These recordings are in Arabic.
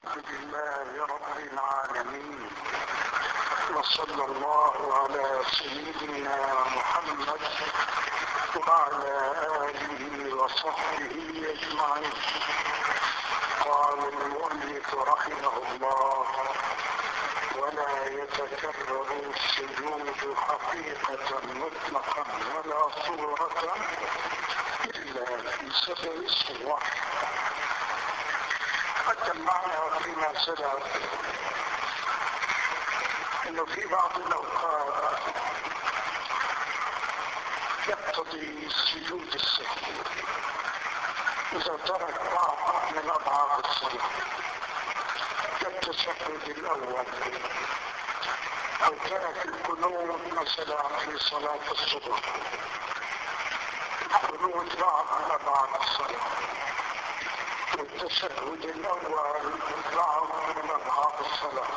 الحمد لله رب العالمين، وصلى الله على سيدنا محمد وعلى آله وصحبه أجمعين. قال المؤلف رحمه الله: ولا يتكرر السجود حقيقة مطلقا ولا صورة إلا في 7 صور. قدم معنا فيما سبق انه في بعض الاوقات يقتضي سجود السهو اذا ترك بعض من اضعاف الصلاه كالتشهد الاول او ترك القنوت مثلا في صلاه الصبح، قنوت بعض من اضعاف الصلاه، والتشهد الاول بعض من اضعاف الصلاه.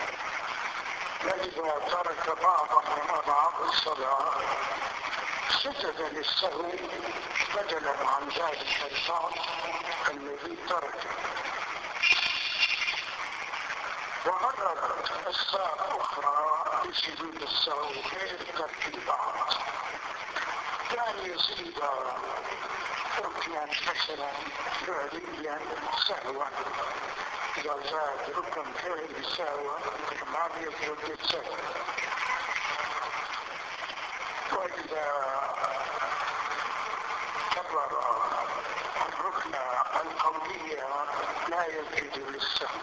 فإذا ترك بعضا من أضعاف الصلاة سجد للسهو بدلا عن ذلك البعض الذي تركه. ومرت أسباب أخرى لسجود السهو غير ترك البعض، كان يزيد ركنا مثلا فعليا سهوا، إذا زاد ركن فعلي سهوا ما بيسجد للسهو. وإذا كرر الركن القولية لا يسجد للسهو.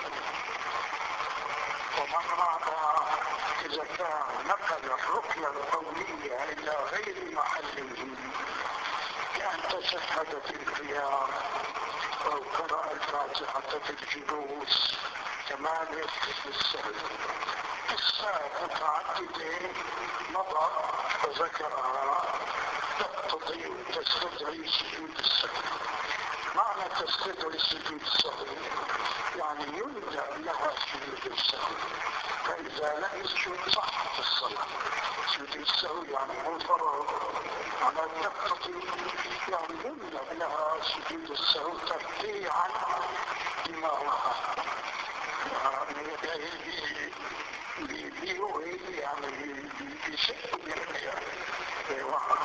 ومعنى إذا كان نقل الركن القولية إلى غير محله كأن تشهد في القيام أو قرأ الفاتحة في الجلوس كما يسجد للسهو. أسباب متعددة مضى وذكرها تقتضي تستدعي سجود السهو. معنى تستدعي سجود السهو يعني يلجأ لها سجود السهو، فإذا لم يسجد صحت الصلاة. سجود السهو يعني منفرد على تقتضي يعني يلجأ لها سجود السهو ترتيعا لما وقع، يعني بشيء من القيام وقع،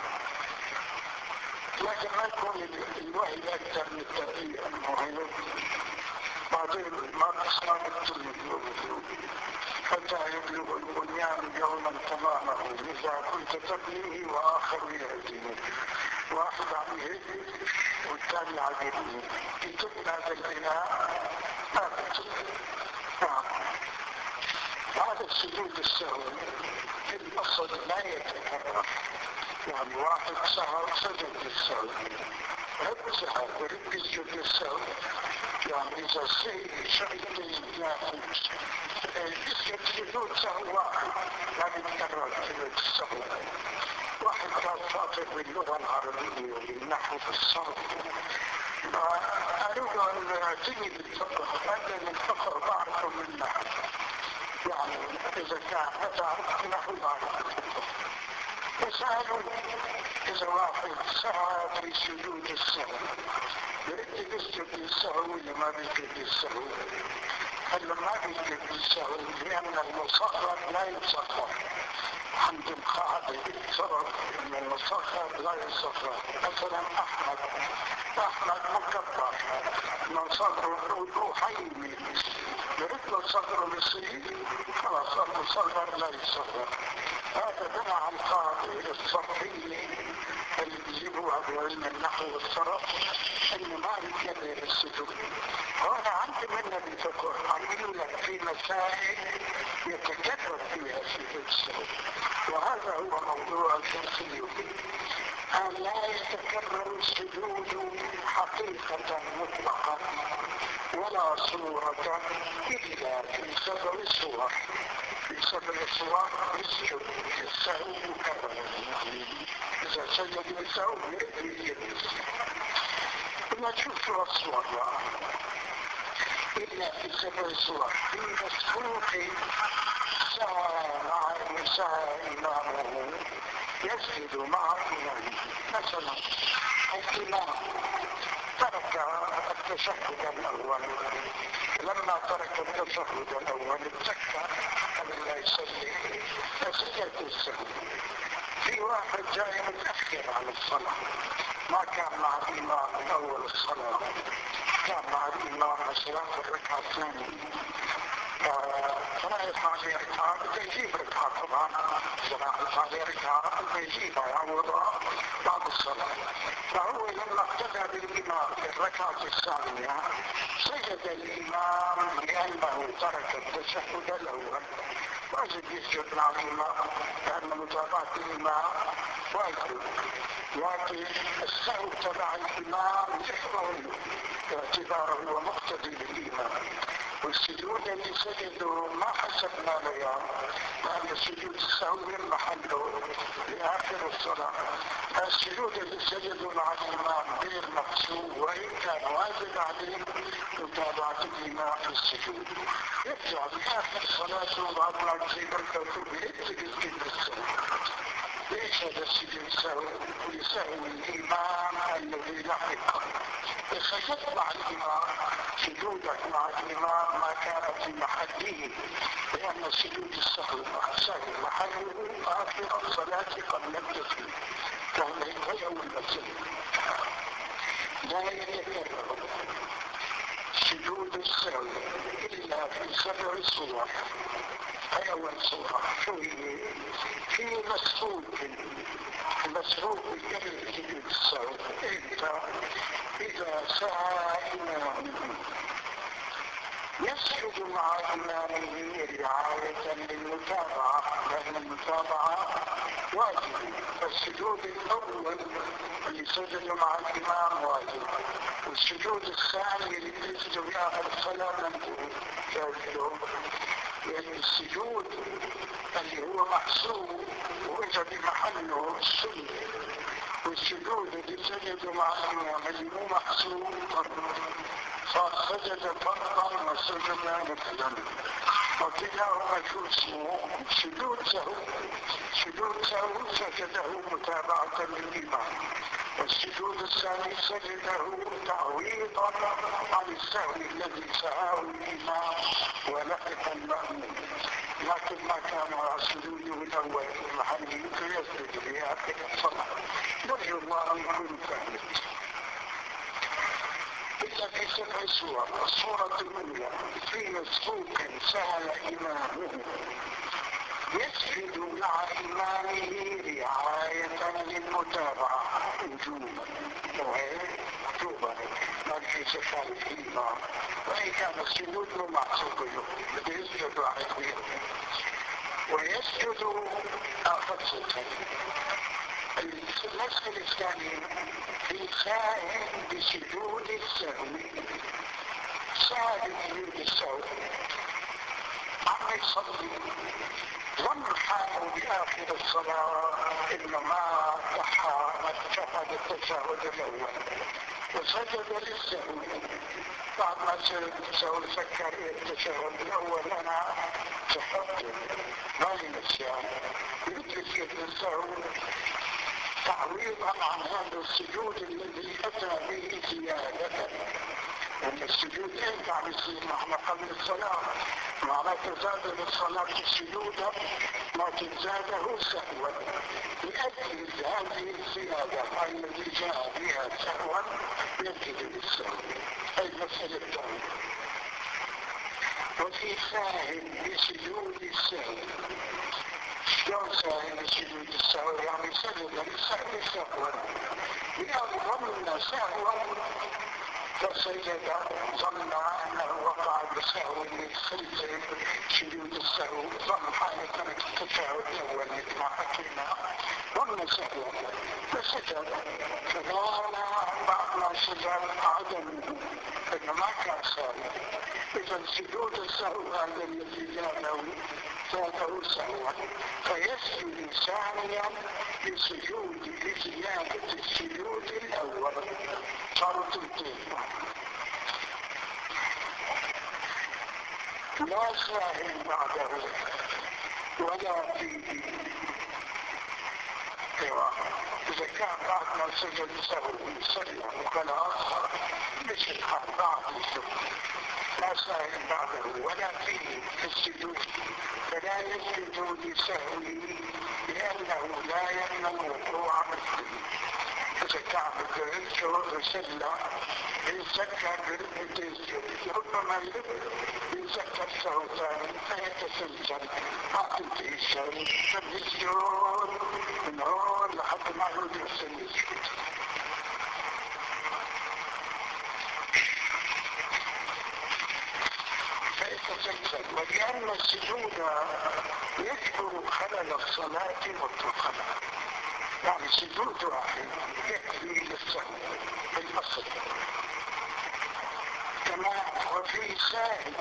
لكن ما يكون الوحي أكثر من الترتيب المهم. بعدين ما تسمع التلميذ حتى يبلغ البنيان يوما تمامه، إذا كنت تبنيه وآخر يهديه، واحد عم يهدي والثاني عم يبني، يتم هذا البناء هذا السجود السهو في الأصل لا يتكرر، يعني واحد سجد للسهو رد سهو ورد يسجد للسهو، يعني إذا شغلتين ثلاثة يسجد سجود سهو واحد لا يتكرر سجود السهو. واحد كان شاطر باللغة العربية وبالنحو بالصرف، أريد أن تجد الفقه، أنا الفقه بعرفه من النحو، يعني إذا كان أتعرف نحو بعرف الفقه. وسألوا إذا واحد سعى في سجود السهو يريد يسجد للسهو ولا ما بيسجد للسهو؟ قال ما بيسجد للسهو لأن المصغر لا يصغر. عند القاعدة يتصرف أن المصغر لا يصغر. مثلا أحمد مكبر نصغر نقول حيمي، يريد نصغر بصير خلاص المصغر لا يصغر. هذا بنى عن قاعدة الصرفية اللي بيجيبوها بعلم النحو والصرف انه ما يتكرر السجود. وانا عندي منها بالفقه عملوا لك في مسائل يتكرر فيها سجود السهو، وهذا هو موضوع الدرس اليوم. أن لا يتكرر السجود حقيقة مطلقا ولا صورة إلا في 7 صور. في 7 صور يسجد السهو مكررا، يعني إذا سجد السهو يسجد السهو. ثم تشوف شو الصور إلا في 7 صور. في مسبوق سعى إمامه يسجد مع إمامه. مثلا الإمام ترك التشهد الأول، لما ترك التشهد الأول اتذكر قبل لا يصلي فسجد السهو. في واحد جاي متأخر على الصلاة ما كان مع الإمام من أول الصلاة، كان مع الإمام مثلا في الركعة الثانية فرايح عليه ركعة بده يجيب ركعة طبعا، رايح عليه ركعة بده يجيبها يعوضها بعد الصلاة. فهو لما اقتدى بالإمام في الركعة الثانية سجد الإمام لأنه ترك التشهد الأول، واجب يسجد مع الإمام لأن متابعة الإمام واجب، لكن السهو تبع الإمام يحضر باعتباره هو مقتدي بالإمام. والسجود اللي سجدوا ما حسبنا له لأن سجود السهو من محله لآخر الصلاة. السجود اللي سجدوا مع الإمام غير محسوب، وإن كان واجب عليه متابعة الإمام في السجود. يرجع لآخر صلاته وبعد ما تجيب الكتب تجد السهو. ليش هذا السجود سهو؟ لسهو الإمام الذي لحقه. سجدت مع الإمام، سجودك مع الإمام ما كان في محله، لأن سجود السهو محله آخر الصلاة قبل التسليم، فهو يوم المسجد لا يتكرر سجود السهو إلا في 7 صور. هي أول صورة في مسروق قبل سجود السهو. انت إذا سعى إمامه يسجد مع إمامه رعاية للمتابعة، لأن المتابعة واجب. فالسجود الأول اللي سجد مع الإمام واجب، والسجود الثاني اللي يسجد في آخر الصلاة مندوب جاهزه، لأن السجود اللي هو محسوب وإذا بمحله السنة، والسجود اللي سجد مع الإمام اللي هو محسوب فسجد فرضا وسجد نفلا، وكلاهما شو اسمه سجود سهو. سجود سهو سجده متابعة للإمام، والسجود الثاني سجده تعويضا عن السهو الذي سهاه الإمام ولحق المأمون، لكن ما كان سجوده الأول في محله فيسجد في آخر الصلاة. نرجو الله أن يكون فهمت. إلا في 7 صور. الصورة الأولى في مسبوق سهل إمامه يسجد مع إمامه رعاية للمتابعة وجوبا، وجوبا ما في سفال الإمام، وإن كان السجود معصوب له بده يسجد عليه ويسجد أخصة. المسألة الثانية في ساهم بسجود السهو. ساهم بسجود السهو عم يصلي ظن حاله بآخر الصلاة إنه ما اتخذ التشهد الأول وسجد للسهو. بعد ما سجد السهو فكر التشهد الأول أنا تحطه ما ينسيان، يسجد للسهو تعويضا عن هذا السجود الذي أتى به زيادة. لأن السجود ينفع يصير نحن قبل الصلاة، معناته زاد للصلاة السجود لكن زاده سهوا لأجل هذه الزيادة التي جاء بها سهوا يسجد للسهو. هذه المسألة الثانية. وفي ساهم بسجود السهو. شلون ساهم بسجود السهو؟ يعني سجد للسهو سهوا، يعني ظن سهوا فسجد، ظن أنه وقع بسهو للسجد سجود السهو، ظن حالة ترك التشهد الأول مثل ما حكينا، ظن سهوا فسجد، فقال بعد ما سجد عدمه إنه ما كان سهوا. إذا سجود السهو هذا الذي زاده سهوا فيسجد ثانيا لزيادة السجود الأول. صارت التين لا ساهم بعده ولا فيه. إذا كان بعد ما سجد سهو سلم وخلاص مش بعد الشكر، ولا ساهل بعده ولا فيه في السجود، فلا يسجد لسهوه لأنه لا يمنع وقوع مثله. إذا كان بده يسلى يتذكر بده يسجد، ربما يتذكر سهو ثاني فيتسلسل ما تنتهي السهو، فبيسجد من هون لحد ما يعود يسجد. فيتسلسل. ولأن السجود يجبر خلل الصلاة مطلقا، يعني سجود واحد يكفي للسهو بالأصل. كمان وفي ساهل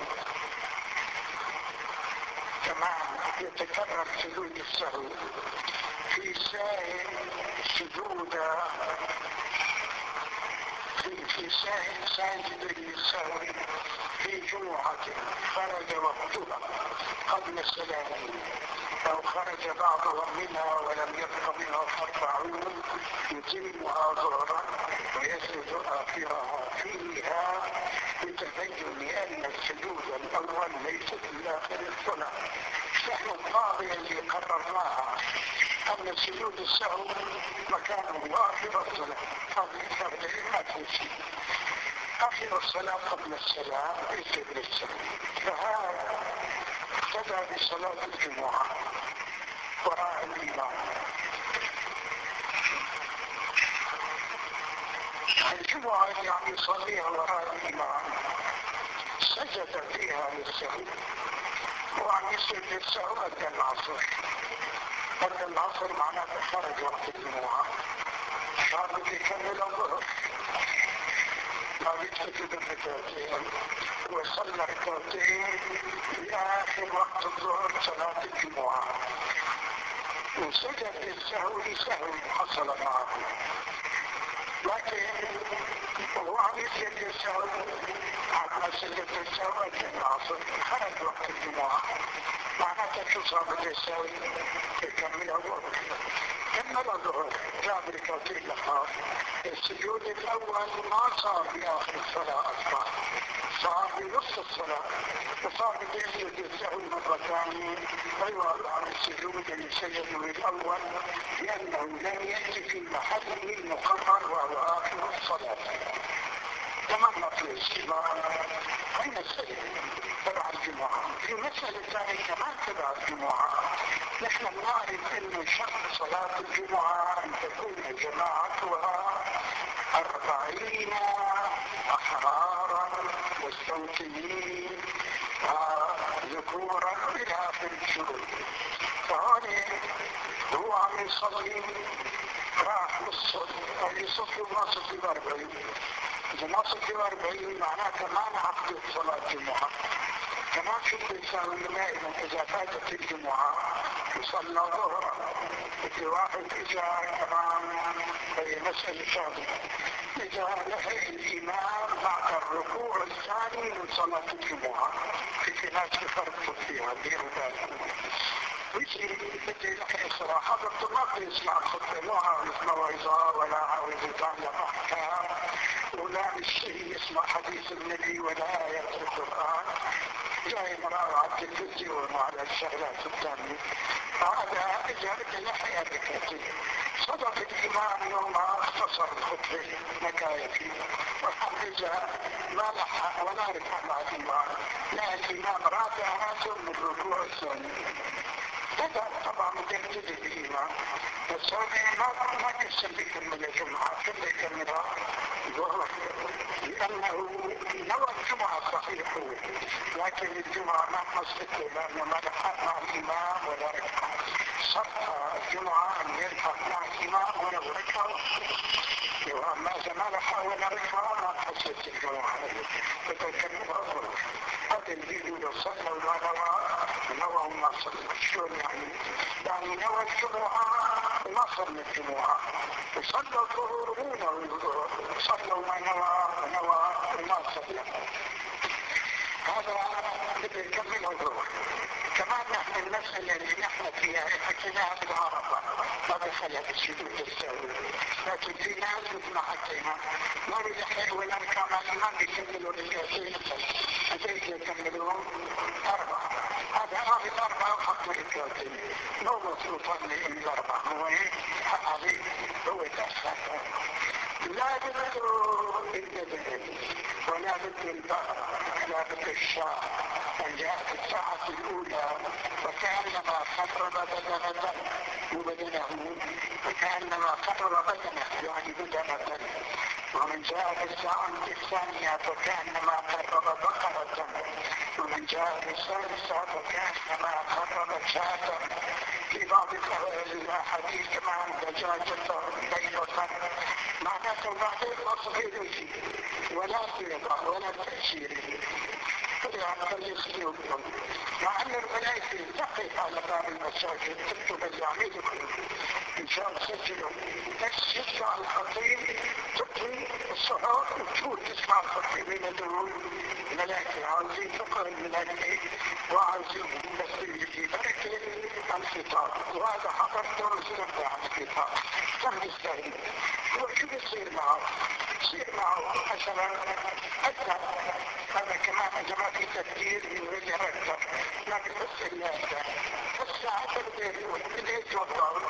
كمان يتكرر سجود السهو، في ساهل سجود في ساجد للسهو في جمعة خرج وقتها قبل السلام أو خرج بعضها منها ولم يبق منها 40 يتمها ظهرا ويسجد آخرها فيها، بتبين أن السجود الأول ليس في آخر الصلاة. نحن القاضية اللي قررناها أن سجود السهو مكانه آخر الصلاة، هذه ما تمشي آخر الصلاة قبل السلام يسجد للسهو. فهذا اقتدى بصلاة الجمعة وراء الإمام. الجمعة يعني يصليها وراء الإمام سجد فيها للسهو، وعن يسجد للسهو أدى العصر. أدى العصر معناته خرج وقت الجمعة، صار يكمل الظهر ما يتسجد الركعتين وصلى ركعتين في آخر وقت الظهر صلاة الجمعة، وسجد للسهو لسهو حصل معه. لكن هو عم يسجد للسهو على سجد للسهو العصر خرج وقت الجمعة، معناته شو صار للسهو يكمل الظهر. كمل الظهر جاب ركعتين لخاف. السجود الأول ما صار في آخر الصلاة أصلا، صار في نصف الصلاة، وصار بيسجد للسهو مرة ثانية عوض عن السجود اللي سجده الأول، لأنه لم يأتي في محله المقرر وهو آخر الصلاة. تمام في الاستمرار. أين السجد تبع الجمعة؟ في مسألة ثانية كمان تبع الجمعة. نحن نعرف أن شرط صلاة الجمعة أن تكون جماعتها 40 أحرارا مستوطنين ذكورا إلى آخر الشروط. فهون هو عم يصلي راح للصف أو يصلي وما صلي 40. إذا ما صلي 40 معناته ما نعقد صلاة الجمعة. كمان شو بيساوي دائما إذا فاتت الجمعة يصلى ظهرا، في واحد إجا كمان هي مسألة ثانية، إجا لحق الإمام بعد الركوع الثاني من صلاة الجمعة. في ناس يفرقوا فيها ديروا بالكم. بدي لحق صراحة ما بيسمع الخطبة، مو عاوز موعظة ولا عاوز يتعلم أحكام ولا الشيء يسمع حديث النبي ولا آية القرآن، جاي مراعاة التلفزيون وعلى الشغلات الثانية. هذا إجابة لحياة الكثير. صدق الإمام يوم اختصر الخطبة مكايفي، وحقيقة ما لحق ولا رفع مع الإمام، لا الإمام رافع راسه من الركوع الثاني. هذا طبعا يبتدي الإمام، بس هذا ما يسمى يكمل الجمعة، كله يكملها ظهر، لأنه نوى الجمعة صحيح، لكن الجمعة ما حصلته لأنه ما لحق مع الإمام ولا ركع. شرط الجمعة أن يلحق مع الإمام ولو ركع، وأما إذا ما لحق ولا ركع ما حصلت الجمعة، فتكملها ظهر. هذا اللي يقولوا صلى وما نوى وما صلى. شلون يعني؟ يعني نوى الجمعة وما صلى الجمعة، وصلى الظهر مو نوى الظهر، صلى وما نوى وما صلى. هذا بده يكمل الظهر. كمان نحن المسألة اللي نحن فيها حكيناها بالعربة ما دخلها بالسجود السهو، لكن في ناس مثل ما حكينا ما بيلحق ولا ركع مع الإمام بيكملوا ركعتين. يكملون 4. هذا آخر 4 وحطوا الكاتب مو مصروفا من ال4 هو هذه هو تأسفه لا بدو بالجبل ولا بدو البحر ولا بدو الشام أن جاءت الساعة الأولى وكأنما قرب بدنة وبدنه وكأنما قرب بدنه يعني بدنة ومن جاء بالساعة الثانية فكأنما قرب بقرة ومن جاء بالثالثة فكأنما قرب شاة في بعض الأحاديث كما دجاجة بيضة معناته بعدين أصغر ولا بيضة ولا تأشير يعني يسلوكم مع أن الملائكة تقف على باب المساجد تكتب اليعميدكم إن شاء الله سجلوا بس يسمع الخطيب تطوي الصحاف وتفوت تسمع الخطيب يدعون الملائكة عاوزين فقه الملائكة وعاوزين تسجيل بركة الخطاب وهذا حضرته وسنبه عن الخطاب كم يستهل هو شو بيصير معه؟ يصير معه مثلا أكثر هذا كمان جماعة التفكير من وجه أكثر ما بيحس إلا أكثر فالساعة بدأ يتوضع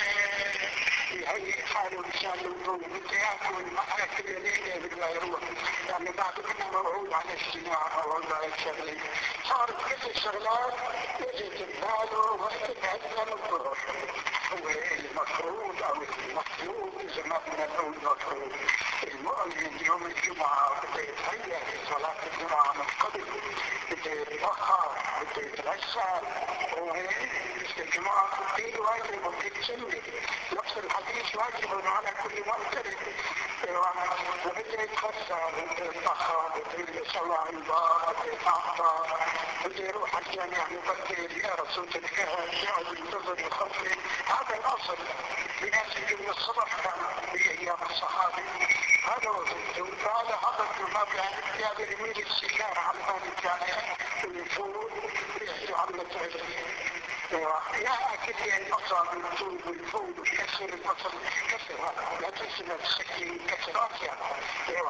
يهيئ حاله بشان النوم ياكل معاه كل ليلة بدنا يروح يعني بعد كنا موعود على اجتماع موعود على الشغل صارت كل الشغلات يجي بباله ويتهزم الظهر هو المفروض أو المطلوب إذا ما بدنا نقول مفروض المؤمن يوم الجمعة بده يتهيأ لصلاة الجمعة من قبل بده يتوخر بده يتغسل وهيك الجمعة كل واجب وبتتسلي نفس الحديث واجب على كل مؤتمر وبده يتغسل بده يتطهر بده يصلي على الباب بده يتعطر بده يروح الجامع مبكر يقرا صوت الكهف يقعد ينتظر يخفف هذا الأصل بناس من الصبح كان بأيام الصحابة هذا وظيفته فهذا حضرته ما بيقدر يميل السكار على باب الجامع ويفوت ويحكي عن التعليم لا أكد البصر والطول والفول وكسر البصر كسر هذا لا تنسى السكين كسرات يعني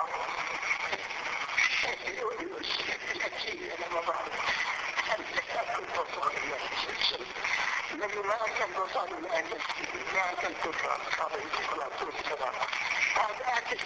الأكيد أنا ما بعرف لا أكل بصر الذي ما أكل بصر لا أكل كفر عليه الصلاة والسلام هذا أكل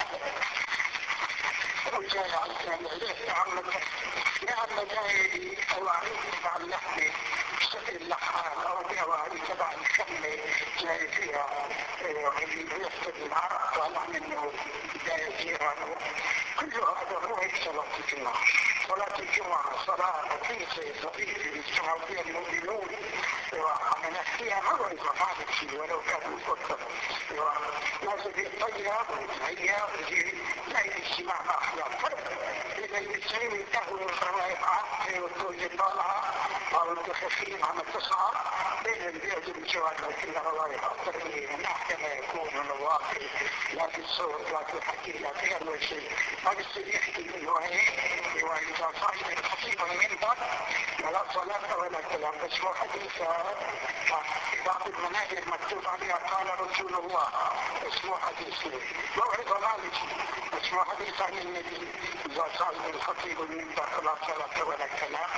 وجاي على الجامع ليه يا عم جاي أوعي تبع اللحمة بشكل اللحام أو بأوعي تبع الخمة جاي فيها يفقد العرق طالع منه جاي جيرانه كل هذا هو هيك صلاة الجمعة صلاة الجمعة صلاة لطيفة ظريفة يجتمع فيها المؤمنون وعم نحكيها موعظة ما شيء ولو كان مفضل لازم يتطيب ويتهيأ لا يجتمع مع أخلاق فرق إذا المسلمين ينتهوا الروائح عقل والدولة طالعة أو الخفيف عم تصعد بين البيت والجوال وكل روائح التربية نحكي ما يكون من الواقع لا في الصوت لا في الحكي لا في أول شيء ما بيصير يحكي بالوعي وإذا صاحب الخطيب ينطق ولا صلاة ولا كلام بس هو حديثة بعض المنابر مكتوب عليها قال رسول الله اسمه حديث موعظة مالكي اسمه حديث عن النبي إذا صاحب الخطيب ينطق لا صلاة ولا كلام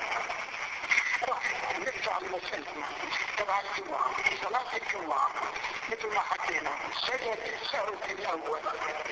نرجع لمسألتنا تبع الجمعة صلاة الجمعة مثل ما حكينا سجد السهو الأول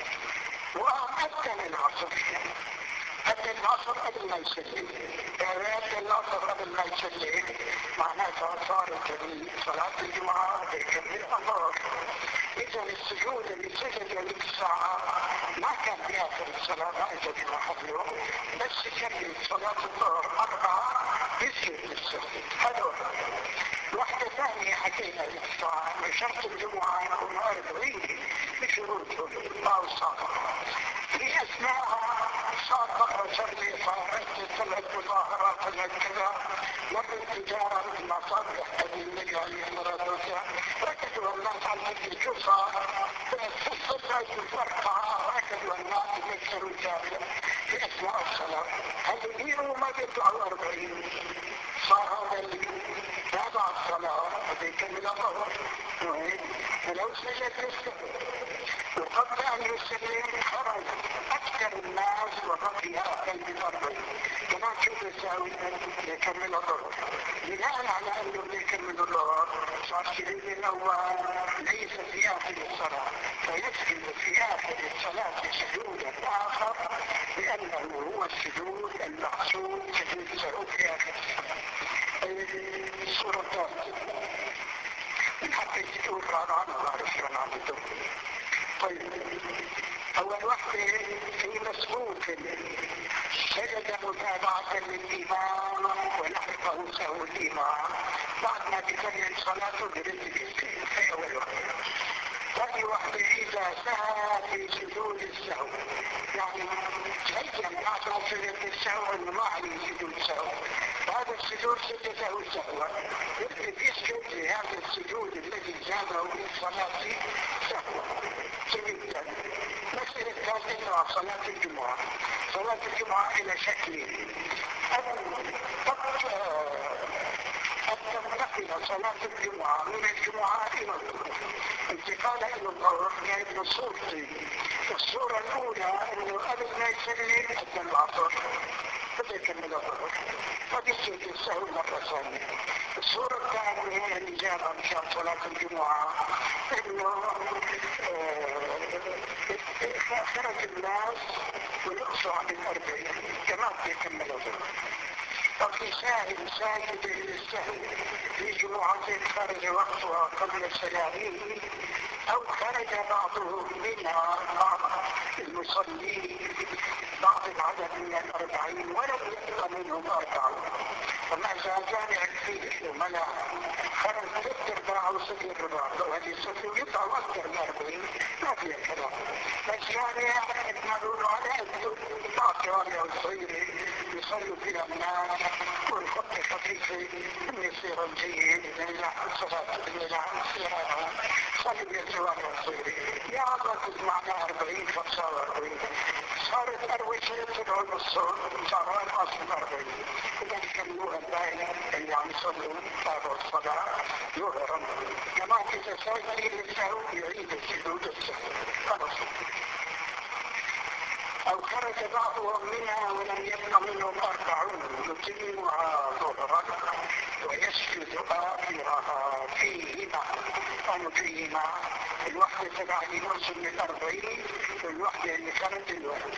وأذن العصر أذن العصر قبل ما يسلم أذن العصر قبل ما يسلم معناتها صارت صلاة الجمعة بكبير الله إذا السجود اللي سجد للساعة ما كان بآخر الصلاة ما إجا بمحله بس كان صلاة الظهر 4 يسجد للسهو هذا واحدة ثانية حكينا للساعة من شرط الجمعة يكون 40 بشروطه أو صلاة في أثناءها صار مرة شرطي صارت طلعت مظاهرات طلعت كذا مرة تجارة المصالح هذه المجالية مراتها ركزوا الناس على الكفة صلت الفرقة ركزوا الناس يكسروا الجامعة في أثناء الصلاة هل يديروا ما بيطلعوا 40 صار هذا اللي تابع الصلاة وبيكمل الظهر ولو سجد يستمر وقبل أن يسلم خرج أكثر الناس وبقي أقل من 40 كمان سجود السهو يكمل الظهر. بناء على انه يكمل الظهر صار السجود الاول ليس في اخر الصلاه، فيسجد في اخر الصلاه سجودا اخر لانه هو السجود المقصود سجود السهو في اخر الصوره الثالثه. حتى تقول رمضان ما اعرف شلون عملته. طيب اول وحده هي مسبوق سجد متابعة للإمام ولحقه سهو الإمام بعد ما تكمل صلاته برتب في أول وحدة. ثاني وحدة إذا سهى في سجود السهو، يعني هيا بعد ما سجد السهو إنه ما عليه سجود سهو، هذا السجود سجده سهوا يرتب يسجد لهذا السجود الذي زاده في الصلاة سهوا سجدا. مسألة ثالثة صلاة الجمعة. صلاة الجمعة إلى شكلين: أن تنتقل صلاة الجمعة من الجمعة إلى الظهر. انتقال إلى الظهر يعني صورتين. الصورة الأولى أنه قبل ما يسلم أدى العصر بده يكمل الظهر فبيسجد السهو مرة ثانية. الصورة الثانية اللي جابها مشان صلاة الجمعة أنه خرج الناس ونقصوا عن 40 كمان يكمل الظهر. وفي ساجد للسهو في جمعة خرج وقتها قبل 30 أو خرج بعضهم منها بعض المصلين بعض العدد من 40 ولم يبقى منهم 40. فما زال جامع كثير وملا خرج 6/4 و6/4 وهذه الصفر يطلع أكثر من 40 ما فيها كلام. بس جامع نقول على أنه بعض جوامع صغيرة يصلوا فيها الناس والخط خفيفة يصير جيد إذا صلاة إذا صلاة صلوا بالجوامع الصغيرة يا الله معنى 40 45 صارت أروشة تدعو بالصوت صاروا الأصل 40 إذا كملوها الباقي اللي عم يصلوا تابعوا الصلاة يظهر كمان إذا ساجد للسهو يعيد السجود السهو خلص. أو خرج بعضهم منها ولم يبق منهم 40 يتمها ظهرا ويسجد آخرها فيهما. قالوا فيهما الوحدة تبع المسلم 40 والوحدة اللي خرج الوحدة.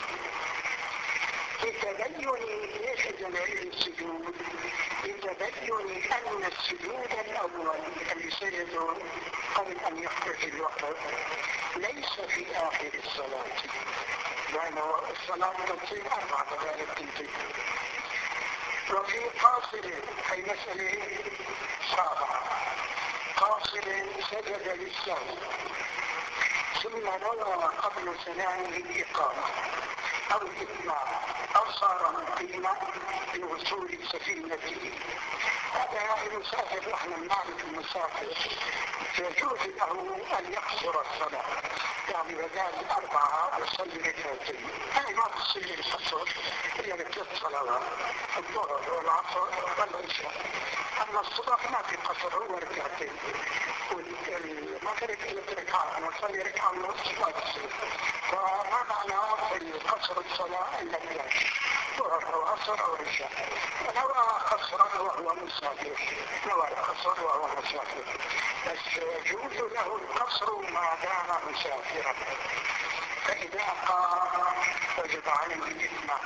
لتبين ليش جمعين السجود؟ لتبين أن السجود الأول اللي سجدوا قبل أن يخرج الوقت ليس في آخر الصلاة، لأنه الصلاة تصير 4 دقائق تنتهي. وفي قاصر أي مسألة سابعة قاصر سجد للسهو ثم نوى قبل سلامه الإقامة أو الإتمام أو صار مقيما لوصول سفينته. هذا المسافر نحن نعرف المسافر يجوز له أن يقصر الصلاة، يعني بدال 4 يصلي ركعتين. هذه ما تصلي القصر هي 3 صلوات الظهر والعصر والعشاء. أما الصبح ما في قصر هو ركعتين والمغرب 3 ركعات نصلي ركعة ونص ما تصير. فما معنى القصر الصلاة إلا بلاش ظهر أو عصر أو عشاء. نوى قصرا وهو مسافر نوى القصر وهو مسافر بس يجوز له القصر ما دام مسافرا. فإذا قام وجب عليه الإتمام.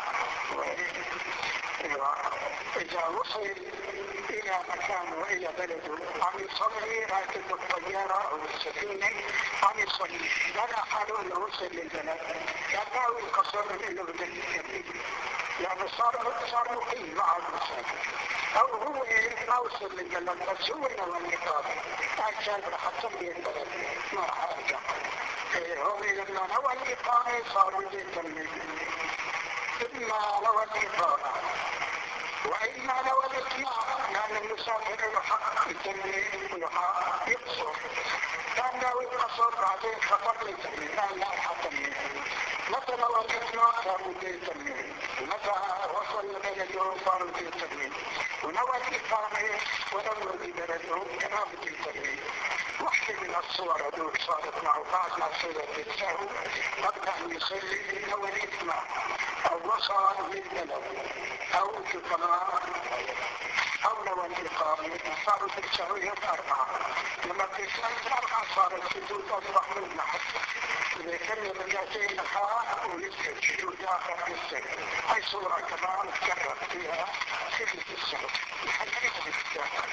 إذا وصل إلى مكان وإلى بلده عم يصلي راكب الطيارة أو السفينة عم يصلي لا حاله إنه وصل للبلد كان ناوي القصر إنه بده يكمل يعني صار مقيم مع المسافر أو هو ما وصل للبلد بس هو نوى الإقامة عشان رح أصلي البلد ما رح أرجع. هو لما نوى الإقامة صار بده يكمل إما نوى الإقامة وإما نوى الإتمام لأن المسافر له حق يكمل وله حق يقصر. كان ناوي القصر بعدين خطر يكمل لا حكمل. متى نوى الإتمام صار بده يكمل ومتى وصل لبلده صار بده يكمل ونوى الإقامة ونوى ببلده كمان بده يكمل. واحدة من الصور هذول صارت معه بعد ما صلت السهو قبل أن يصلي نوى الإتمام أو وصل للبلد أو الفقراء أو لو الإقامة صاروا بالسعودية 4. لما بيسأل 4 صار السجود أصبح من نحو. إذا كان بجاتين خاء ولسه السجود آخر لسه. هاي صورة كمان تكرر فيها خفة السهو. الحقيقة بالسهو.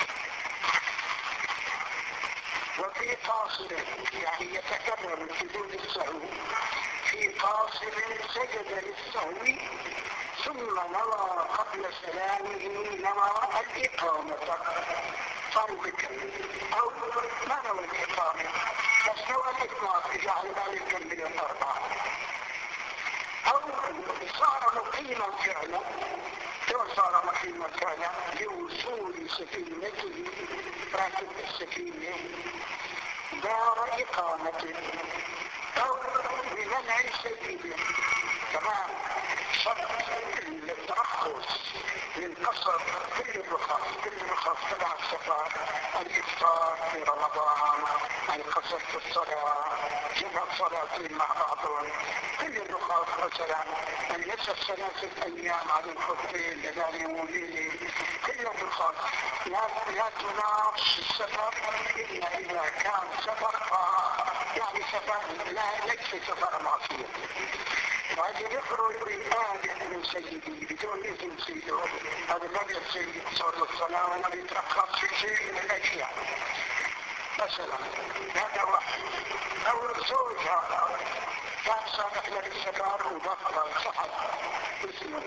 وفي قاصر يعني يتكرر سجود السهو في قاصر سجد للسهو ثم نوى قبل سلامه نوى الإقامة صار بكم أو ما نوى الإقامة بس نوى الإطلاق جعل ذلك من 4 أو صار مقيما فعلا صار مقيما فعلا لوصول سكينته راكب السكينة دار إقامة أو بمنع سبيل تمام شرط الترخص للقصر كل الرخص تبع السفر الإفطار في رمضان القصر في الصلاة جمع الصلاتين مع بعضهم كل الرخص مثلا أن يسر 3 أيام على الخفين لذلك وليلي كل الرخص لا تناقش السفر إلا إذا كان سفر يعني سفر لا يكفي سفر معصية بعدين يخرج بالآية من سيدي بدون إذن سيده هذا ما بيصير صلى الصلاة وما بيترخص في شيء من الأشياء مثلا هذا واحد أو زوجها كان سامح للسفر وبطل صحب اسمه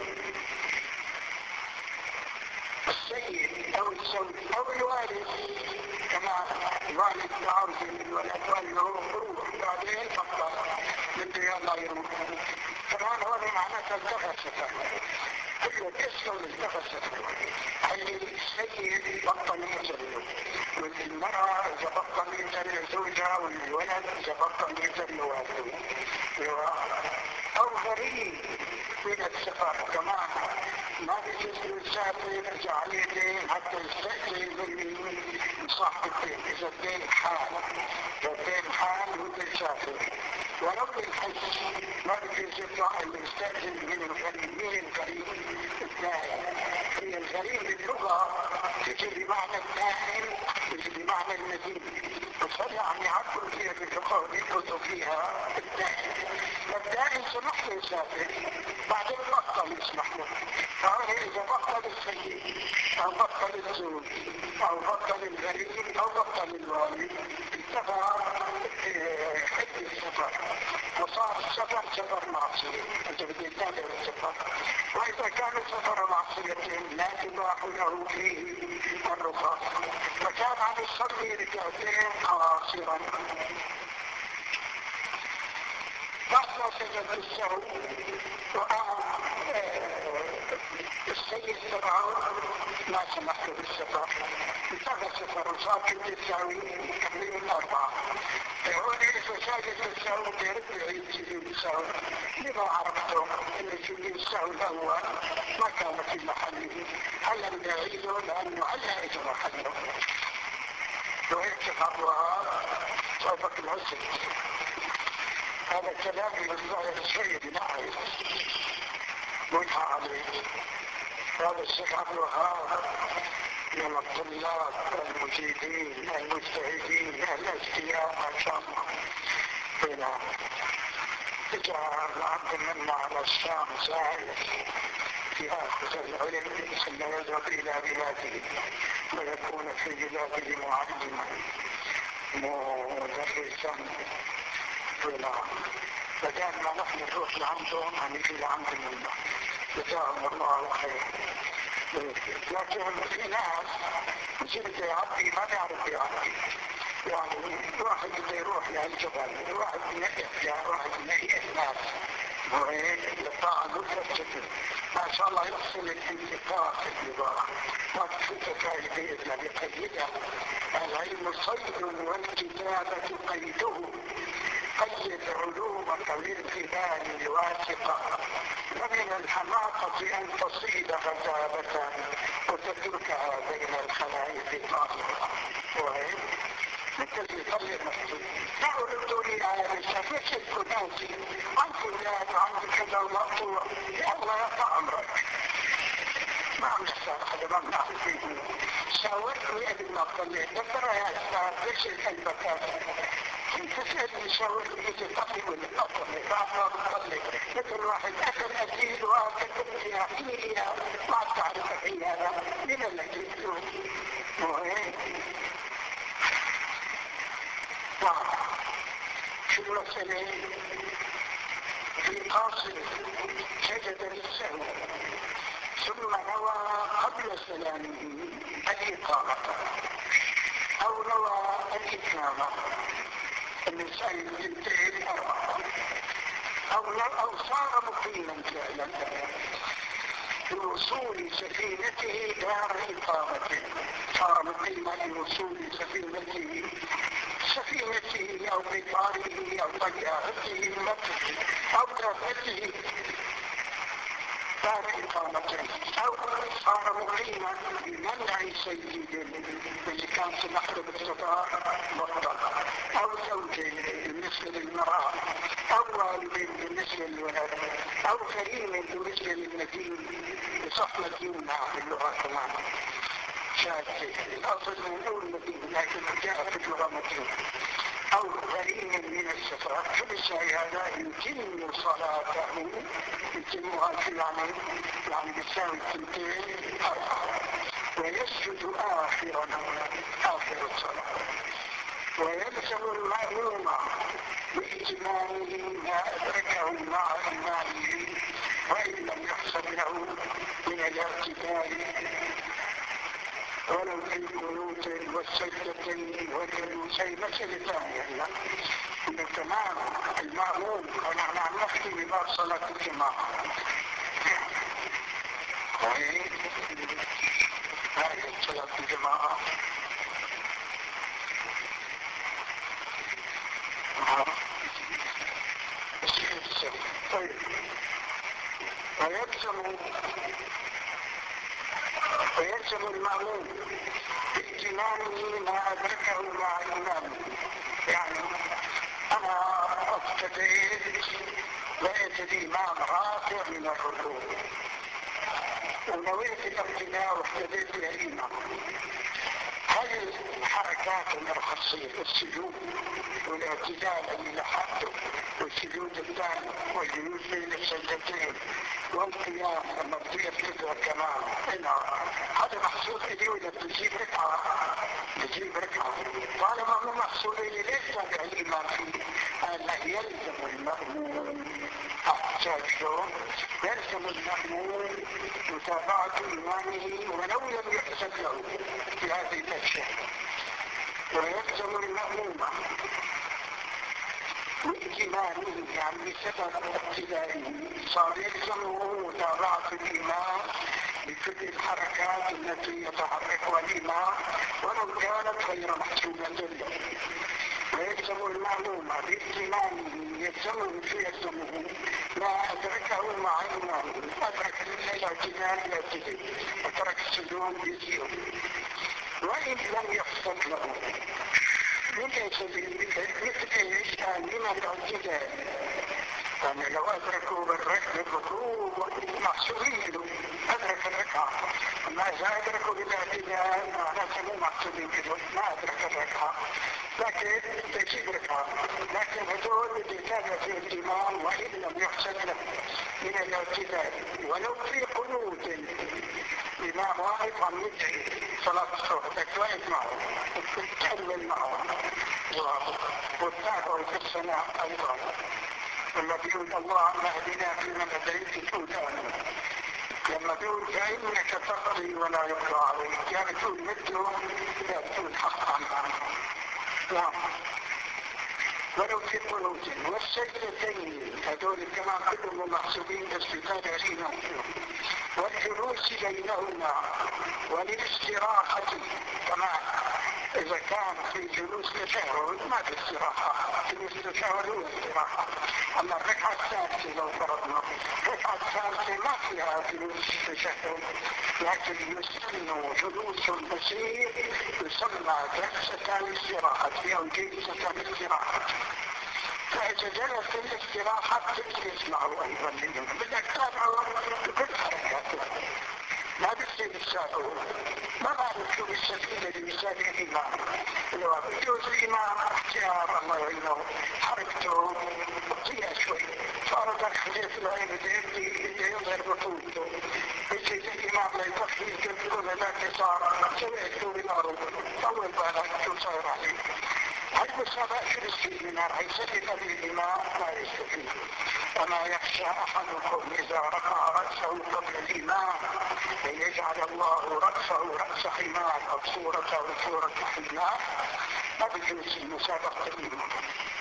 السيد أو الزوج أو الوالد كما الوالد يعرف الولد وأنه روح بعدين بطل بده يلا يروح كمان هو معنى تلتغى السفر كله اسمه التغى السفر السيد بطل يجري والمرأة إذا بطل يجري زوجها والولد إذا بطل يجري والده أو غريب من السفر كمان ما بيجوز الإنسان يرجع عليه دين حتى يستأذن من صاحب الدين إذا الدين حال وده يسافر ولو بالحج ما بيجوز يطلع يستأذن من الغريب الدائم هي الغريب باللغة تجي بمعنى الدائم تجي بمعنى المدين بس يعني عقل فيها باللغة ويدخل فيها الدائم والدائم سمح له يسافر بعدين بطل يسمح له فهذا إذا بطل السيد أو بطل الزوج أو بطل الغريب أو بطل الوالد انتهى حد السفر وصار السفر سفر معصية أنت بدي تتابع السفر وإذا كان السفر معصية لا تباح له فيه الرخص فكان عن الصلي ركعتين قاصرا بعد ما سجد السهو وقام السيد تبعه ما سمح له بالسفر انتهى السفر وصار كل السهو يكملوا 4 هون إذا ساجد السهو بيرد يعيد سجود السهو لما عرفتم ان سجود السهو الأول ما كان في محله هلا بدي أعيده لأنه هلا إجا محله وهيك خطوة صوبك العسر هذا كلام بالله السيد نعم منها عليه هذا الشيخ عبد الوهاب من الطلاب المجيدين المجتهدين الأذكياء ما شاء الله هنا جاء العبد منا على الشام سائر في آخر العلم ثم يذهب إلى بلاده ويكون في بلاده معلما مدرسا هنا فدائما نحن نروح لعندهم هنجي لعند منا جزاهم الله على خير لكن في ناس جلد يعطي ما يعرف يعطي يعني واحد بده يروح للجبل واحد ينقف واحد ينقف ناس وهيك يطلع نفسه ما شاء الله يحصل الانتقاء في النظام ما تفوتك هاي بإذن بقيدها العلم صيد والكتابة قيده قيد علومك للقبال الواثقة ومن الحماقة أن تصيد غزالة وتتركها بين الخلائق طاهرة وهي مثل يطلع مكتوب تعرضوا لي على مشافيش الكناسي عن فلان عن كذا ومقطوع يا الله يقطع عمرك ما عم نحتاج حدا ما بنعرف فيه شاورني قبل ما صليت ترى يا أستاذ ليش قلبك هذا؟ كيف تسألني شاورني إذا صلي ولا أصلي بعد ما بصلي مثل واحد أكل أكيد وأكل يا حيلي ما تعرف حيلي من اللي جبته مهم في المسألة في قاصر سجد للسهو ثم نوى قبل سلامه الإقامة أو نوى الإتمامة المسألة الثنتين أربعة أو صار مقيما فعلا لوصول سفينته دار إقامة صار مقيما لوصول سفينته أو قطاره أو طيارته أو دابته دار إقامة أو صار مقيما بمنع سيد اللي كان سمح له بالسفر بطل أو زوج بالنسبة للمرأة أو والد بالنسبة للولد أو كريم بالنسبة للمدين بصحبة يمنع باللغة كمان شاذة الأصل من أول مدين لكن جاء في اللغة مدين أو غريم من السفر فبالشيء هذا يتم صلاته يتمها يعني بساوي الثنتين أربعة ويسجد آخر الصلاة ويلزم المأموم بإتمامه ما أدركه مع إمامه وإن لم يحصل له من الاعتدال ولو في القنوت والسجدتين والجلوسين مسألة ثانية إن تمام المأموم ونحن عم نحكي بباب صلاة الجماعة هذه صلاة الجماعة طيب ويلزم المأموم باهتمامه ما أدركه مع الإمام يعني أنا اقتديت لقيت الإمام رافع من الركوع ونويت الاقتداء واقتديت بالإمام هل الحركات المرخصية السجود والاعتدال اللي لحقته والسجود الثاني والجلوس بين السجدتين والقيام لما بده يفتكر كمان هذا محسوب إلي ولا بتجيب ركعة طالما مو محسوب إلي ليش تابع الإمام فيه؟ لا يلزم المأموم يلزم المأموم متابعة إمامه ولو لم يحسب له في هذه الأشياء ويلزم المأموم بإتمامه يعني بسبب ابتدائه صار يلزمه متابعة الإمام بكل الحركات التي يتحركها الإمام ولو كانت غير محسوبة له ويلزم المأموم بإتمامه يلزمه ما أدركه مع إمامه أدرك الاعتدال يعتدل أدرك السجود يسجد وإن لم يحصل له من مثل ايش كان من الاعتدال يعني لو أدركوا بالركوع محسوبين له أدرك الركعة أما إذا أدركوا بالاعتدال معناته مو محسوبين له ما أدرك الركعة لكن تجيب ركعة لكن هدول يتابع في الإمام وإن لم يحسن له من الاعتدال ولو في قنوت الإمام واقف عم يدعي صلاة الصبح تكويت معه تكمل معه والتابع في السماء أيضا لما بيقول اللهم اهدنا فيمن هديت تهدانا لما بيقول فإنك تقضي ولا يقضى عليك يعني تقول مثله لا تقول حقا نعم ولو في قنوت والسجدتين هذول كمان كلهم محسوبين بس بتابع الإمام والجلوس بينهما والاستراحة كمان إذا كان في جلوس تشهد ما في استراحة جلوس تشهد واستراحة أما الركعة الثالثة لو فرضنا الركعة الثالثة ما فيها جلوس تشهد لكن يسمى جلوس بسيط يسمى جلسة الاستراحة أو جلسة الاستراحة فإذا جلس الاستراحة تجلس معه أيضا بدك تتابعه بكل حركاته ما بيصير السابق ما بعرف شو بالسبيل اللي بيساوي الإمام لو بيجوز الإمام اختيار الله يعينه حركته بطيئة شوي فرضا حديث العين بده يظهر بطولته يجي الإمام لا يكفي يقول ذاك صار سويته بالأرض طول بالك شو صار عليه المسابقة شو بيصير منها حيث الإمام لا يستفيد وما يخشى أحدكم إذا رفع رأسه قبل الإمام أن يجعل الله رأسه رأس حمار أو صورته صورة حمار ما بجوز المسابقة الإمام.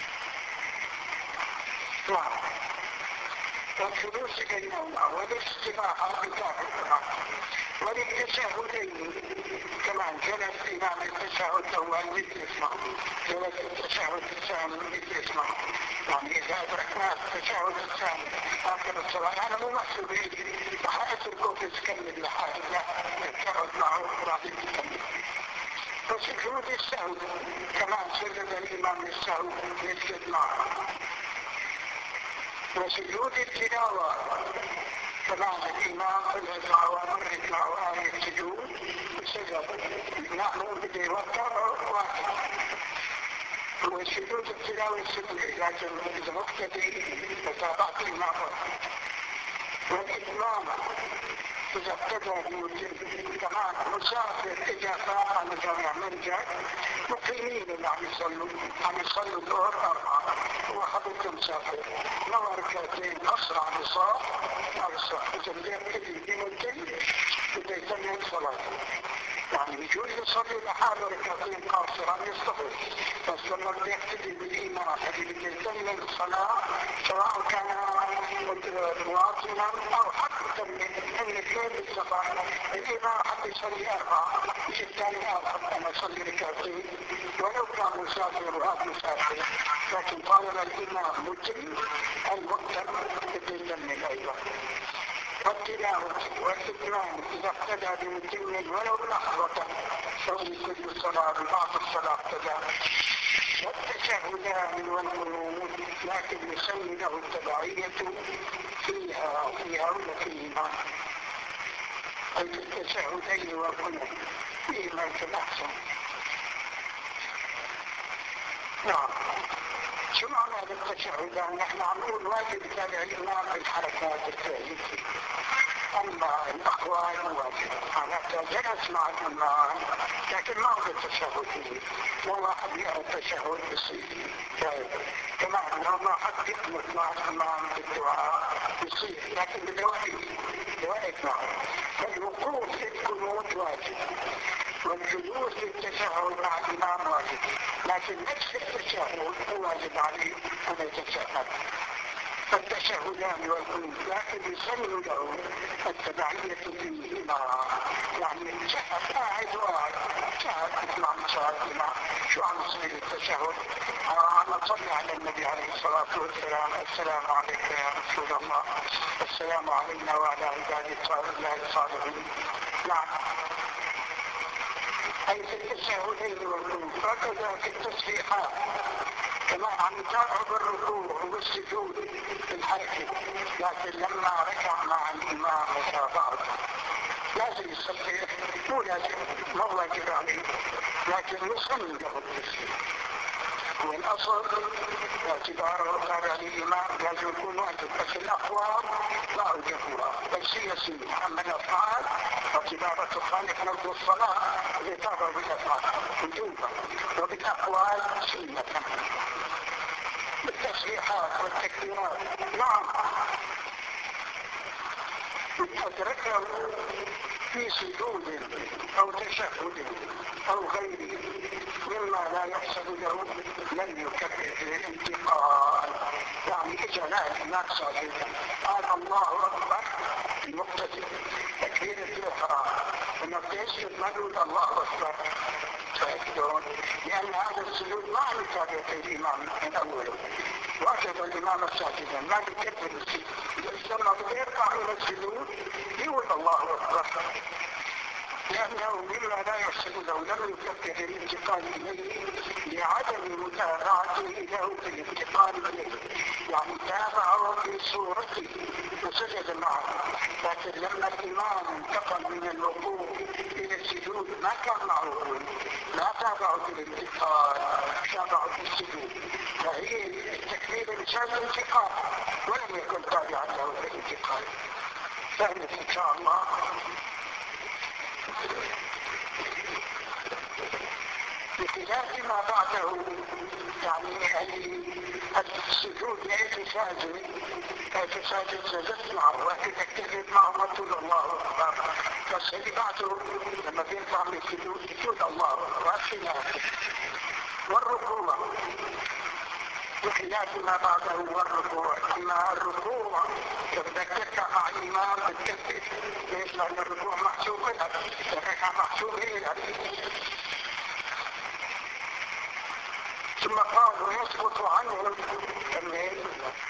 والجلوس بينهما والاستراحة بتاعتها وللتشهدين كمان جلس الإمام التشهد الأول مثل اسمه جلس التشهد الثاني مثل اسمه يعني إذا أدركنا التشهد الثاني آخر الصلاة أنا مو محسوب إيدي وحأتركه تتكلم لحالي لا التشهد معه راضي تتكلم. وسجود السهو كمان سجد الإمام للسهو يسجد معه. وسجود التلاوة كمان الإمام الركعة والركعة وآية السجود سجد المأموم بده يوقع واحد. وسجود التلاوة سنة لكن إذا مقتدي فتابعت الإمام. والإمام إذا ابتدى بوجود كمان مسافر إذا فاق عن جامع مرجع مقيمين اللي عم يصلوا الظهر 4 وحضرت مسافر نوع ركعتين أسرع بصار أرسل إذا بدي أبتدي بمدين بدي يتمم صلاته يعني يجوز يصلي لحاله ركعتين قاصرة يستطيع بس لما بدي أبتدي بالإمام اللي بدي يتمم الصلاة سواء كان مواطنا أو حتى يتمم من اثنين بالسفر الإمام حتى يصلي 4 مش الثاني آخر أنا أصلي ركعتين ولو كان مسافر وهذا مسافر لكن طالما الإمام متم المقتل بدي يتمم أيضا. والتلاوة والإتمام إذا ابتدى بمتم ولو لحظة فهو كل صلاة بعض الصلاة ابتدى. والتشهدان والقنوت لكن يسمي له التبعية فيها وفيهما أي التشهدين والقنوت فيهما كالأحسن. نعم شو معنى هذا التشهدان؟ نحن عم نقول واجب تابع الإمام في الحركات الفعلية أما الأقوال واجب معناتها جلس مع الإمام لكن ما هو التشهد فيه لو واحد يرى التشهد بصير كمان لو ما حد يقنط مع الإمام بالدعاء بصير لكن بدوائك معه. فالوقوف في القنوت واجب والجلوس للتشهد مع الإمام واجب لكن نفس التشهد هو واجب عليه أن يتشهد. فالتشهدان والقنوت لكن يسمى له التبعية فيهما يعني الشهد قاعد واحد شهد اسمع مشاهد الإمام شو عم يصير التشهد عم نصلي على النبي عليه الصلاة والسلام السلام عليك يا رسول الله السلام علينا وعلى عباد الله الصالحين. نعم أي في التشهدين والقنوت وكذا في التسبيحات كمان عم يتابعوا بالركوع والسجود في الحركة لكن لما ركع مع الإمام متابعته لازم يصلي مو لازم ما واجب عليه لكن يصلي له التسبيح والأصل باعتباره تابع للإمام لازم يكون واجب بس الأقوال لا أوجبها بس هي سنة أما الأفعال باعتباره تخالف نفس الصلاة يتابع بالأفعال وجوبا وبالأقوال سنة بالتسبيحات والتكبيرات. نعم أدركه في سجود أو تشهد أو غيره مما لا يحصل له لم يكبر الانتقال يعني إذا لا الإمام ساجدا قال الله أكبر المقتدي تكبيرة الإحرام ثم تسجد مدود الله أكبر تأكدون لأن هذا السجود ما عم يتابع الإمام من أوله وجد الإمام ساجدا ما يكبر السجود لما بده يرفع من السجود يقول الله أكبر لأنه مما لا يحسن لو لم يفكر الانتقال إليه لعدم متابعته له في الانتقال إليه، يعني تابعه في صورته وسجد معه، لكن لما الإمام انتقل من الوقوف إلى السجود ما كان معه، لا تابعه في الانتقال، تابعه في السجود، فهي التكبير الإنسان الانتقال ولم يكن تابعا له في الانتقال. فهمت إن شاء الله؟ بخلاف ما بعده، يعني السجود لا يتساجد سجدت معه وتكتفت معه رسول الله أكبر، بس اللي بعده لما بينفع من السجود يقول الله أكبر والركوع بخلاف ما بعده والركوع. أما الركوع بدك تركع مع الإمام بتكتفت، ليش؟ لأن الركوع محسوب لك، الركعة محسوب لك. ثم قال ويسقط عنه الليل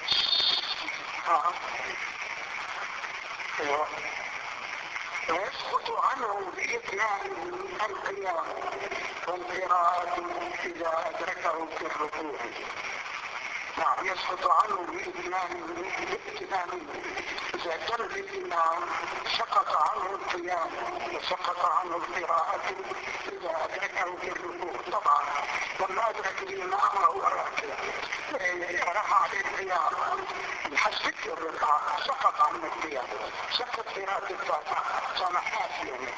ويسقط عنه بإتمام القيام والقراءة إذا أدركه في الركوع. نعم، يسقط عنه بإتمام إذا كان بالإمام سقط عنه القيام وسقط عنه القراءة إذا أدركه في الركوع. طبعا لما أدرك الإمام وهو راكع رفع عليه القيام حسبت الركعة سقط عنه القيام، سقط قراءة الفاتحة سمحات يومه.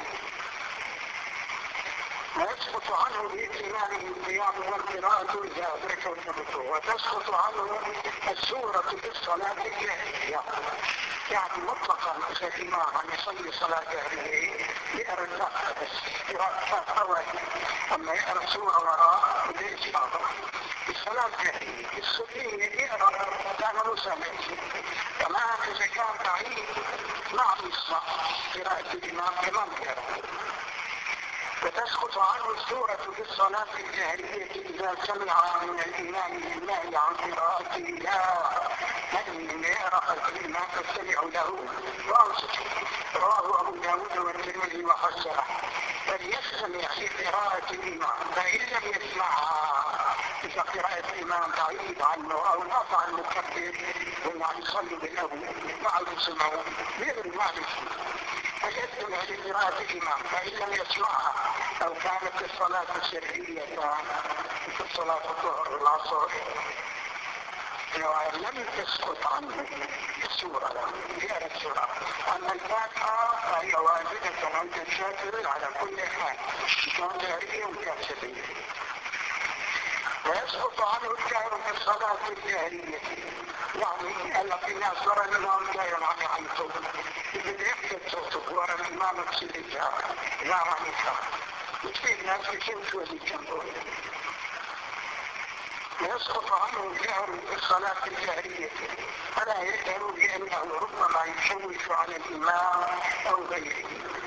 ويسقط عنه بإتمامه القيام والقراءة إذا أدركه في الركوع، وتسقط عنه السورة في الصلاة الجاهلية، يعني مطلقا إذا الإمام أن يصلي صلاة جاهلية يقرأ الفاتحة بس قراءة فوائد، أما يقرأ سورة وراء ليش هذا؟ الصلاة الجاهلية السنية يقرأ كان مسلم، كمان إذا كان بعيد ما عم يسمع قراءة الإمام كمان يقرأ. وتسقط عنه السورة في الصلاة الجاهلية إذا سمع من الإمام النهي عن قراءته لا من يقرأ الإمام فاستمع له وأنصت. رواه أبو داود والترمذي وحسنه. فليستمع لقراءة الإمام فإن لم يسمعها، إذا قراءة الإمام بعيد عنه أو نقطع المكبر وما يصلي بالأول بعد سمعه غير ما يسمع، فيستمع لقراءة الإمام فإن لم يسمعها أو كانت الصلاة الشرعية في الصلاة الظهر والعصر لم تسقط عنه السورة غير السورة. أما الفاتحة فهي واجبة عند الشافعي على كل حال كان جاهلية وكافرية. ويسقط عنه الجهر في الصلاة الجاهلية، يعني أن في ناس ورا الإمام لا يرعى عن صوته، اللي يحدث صوته ورا الإمام يصير الجهر لا عن الجهر، وفي ناس يشوفوا اللي جنبه. ويسقط عنه الجهر في الصلاة الجاهلية، فلا يجهر لأنه ربما يشوش على الإمام أو غيره.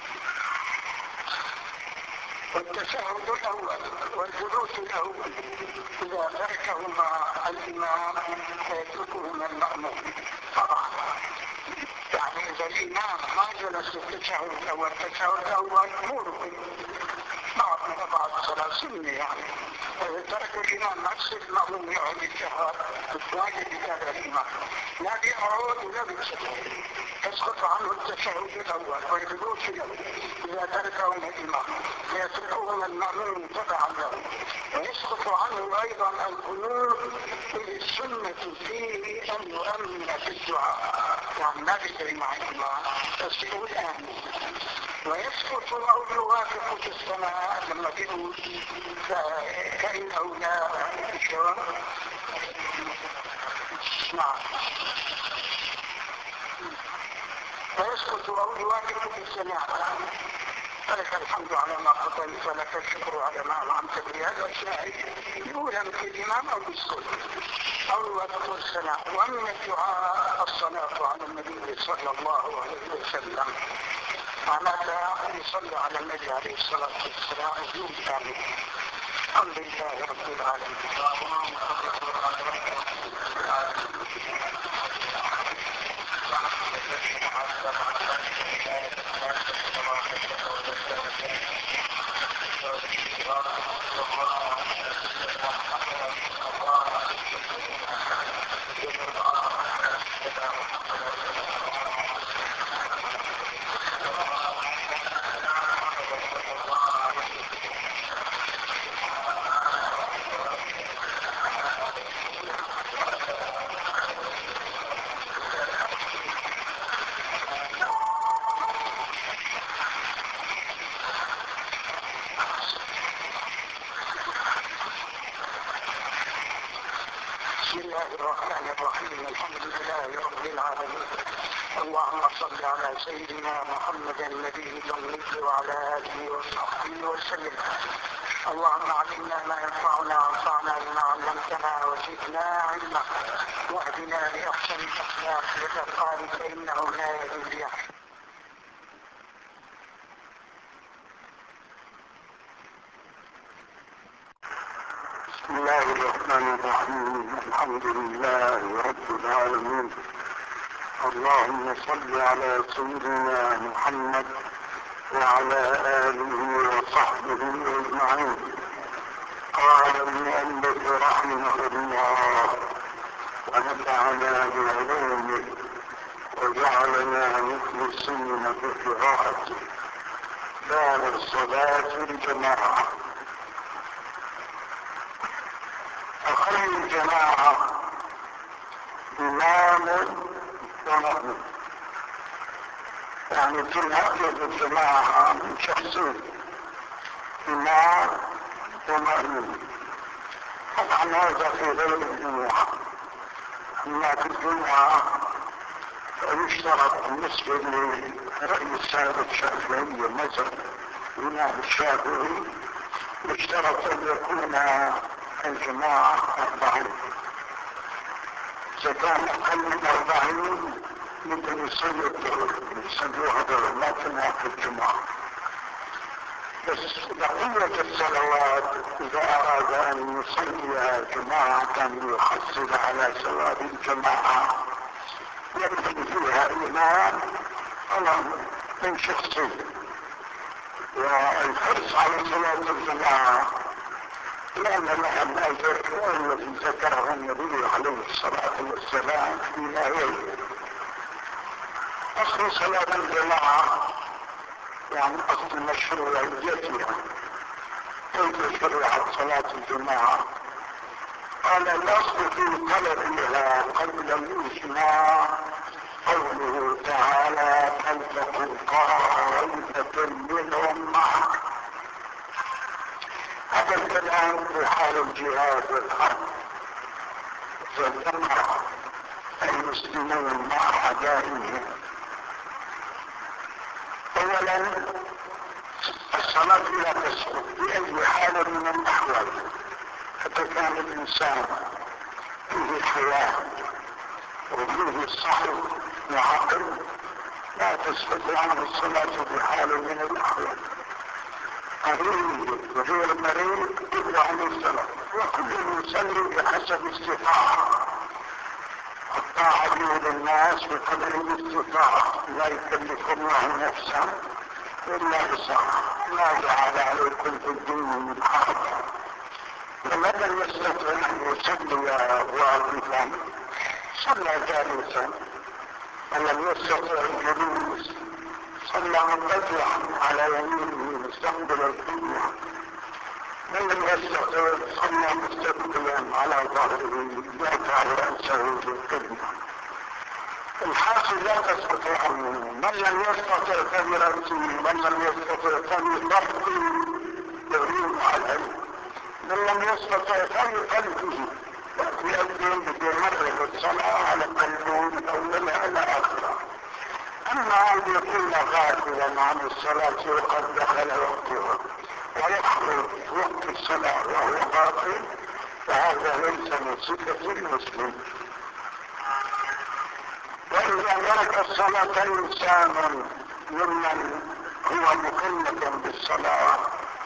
والتشهد الأول والجلوس الأول إذا تركهما الإمام فيتركهما المأموم. طبعا يعني إذا الإمام ما جلس التشهد الأول التشهد الأول مو ركن، بعض الصلاة سنة، يعني إذا ترك الإمام نفس المأموم يقعد الشهر واجب بهذا الإمام لا بيقعد ولا بيتشهد، يسقط عنه التشهد الأول والجلوس الأول إذا تركهما الإمام فيتركهما المأموم تبعا له. ويسقط عنه أيضا القنوت إذ السنة فيه أن يؤمن في الدعاء، يعني ما بيدري مع الإمام بس يقول آمين. ويسقط أو يوافق في الصلاة لما بيقول كأنه لا شو نعم. ويسقط أو يوافق في الصلاة فلك الحمد على ما قضيت ولك الشكر على ما أنعمت به. هذا الشيء يقول مثل الإمام أو يسكت أو يوافق الصلاة. ومن الدعاء الصلاة على النبي صلى الله عليه وسلم، معناتها يصلي على النبي عليه الصلاة والسلام يوم كامل. الحمد لله رب العالمين. الله الرحمن الرحيم. الحمد لله رب العالمين. اللهم صل على سيدنا محمد النبي الأمي وعلى آله وصحبه وسلم. اللهم علمنا ما ينفعنا وانفعنا بما علمتنا وزدنا علما واهدنا لأحسن الأخلاق والأفعال فإنه لا يهدي. بسم الله الرحمن الرحيم. الحمد لله رب العالمين. اللهم صل على سيدنا محمد وعلى آله وصحبه أجمعين. قال المؤلف رحمه الله ونفعنا بعلومه وجعلنا مخلصين بقراءته. باب الصلاة الجماعة. أخي الجماعة إمام ومأموم، يعني تنعقد الجماعة من شخصين، إمام ومأموم. طبعا هذا في غير الجمعة، أما في الجمعة يشترط بالنسبة لرأي السادة الشافعية مثلا الإمام الشافعي يشترط أن يكون الجماعة 40. إذا كان أقل من 40 ممكن يصلوا هذا ما تنعقد الجمعة. بس بقية الصلوات إذا أراد أن يصلي جماعة ليحصل على ثواب الجماعة يمكن فيها إمام أو من شخصين. والحرص على صلاة الجماعة لأن لها الأجر الذي ذكره النبي عليه الصلاة والسلام فيما يلي. أصل صلاة الجماعة يعني أصل مشروعيتها. كيف شرعت صلاة الجماعة؟ قال الأصل في طلبها قبل الإجماع قوله تعالى فلتكن طائفة منهم معك. هذا الكلام في حال الجهاد والحرب، فجمع المسلمون مع أعدائهم. أولا الصلاة لا تسقط بأي حال من الأحوال، حتى كان الإنسان فيه حياة وفيه صحر وعقل لا تسقط عنه الصلاة بحال من الأحوال. مريض وغير مريض يبدأ عن الصلاة، وكل يصلي بحسب استطاعة. الطاعة للناس بقدر الاستطاعة، لا يكلف الله نفسا إلا وسعها، لا جعل عليكم في الدين من حرج. فمن لم يستطع أن يصلي واقفا صلى جالسا، ولم يستطع الجلوس صلى مضطجعا على يمينه مستقبل القبلة. من لم يستطع صلى مستقبلا على ظهره يرفع رأسه للقبلة. الحاصل لا تسقط عنه. من لم يستطع فبرأسه، من لم يستطع فبفرقه يغيب عليه، من لم يستطع فبقلبه يؤذن بمرة الصلاة على قلبه أولها إلى آخره. أما أن يكون غافلا عن الصلاة وقد دخل وقتها ويخرج وقت الصلاة وهو غافل فهذا ليس من صفة المسلم. وإذا ترك الصلاة إنسان ممن هو مكلف بالصلاة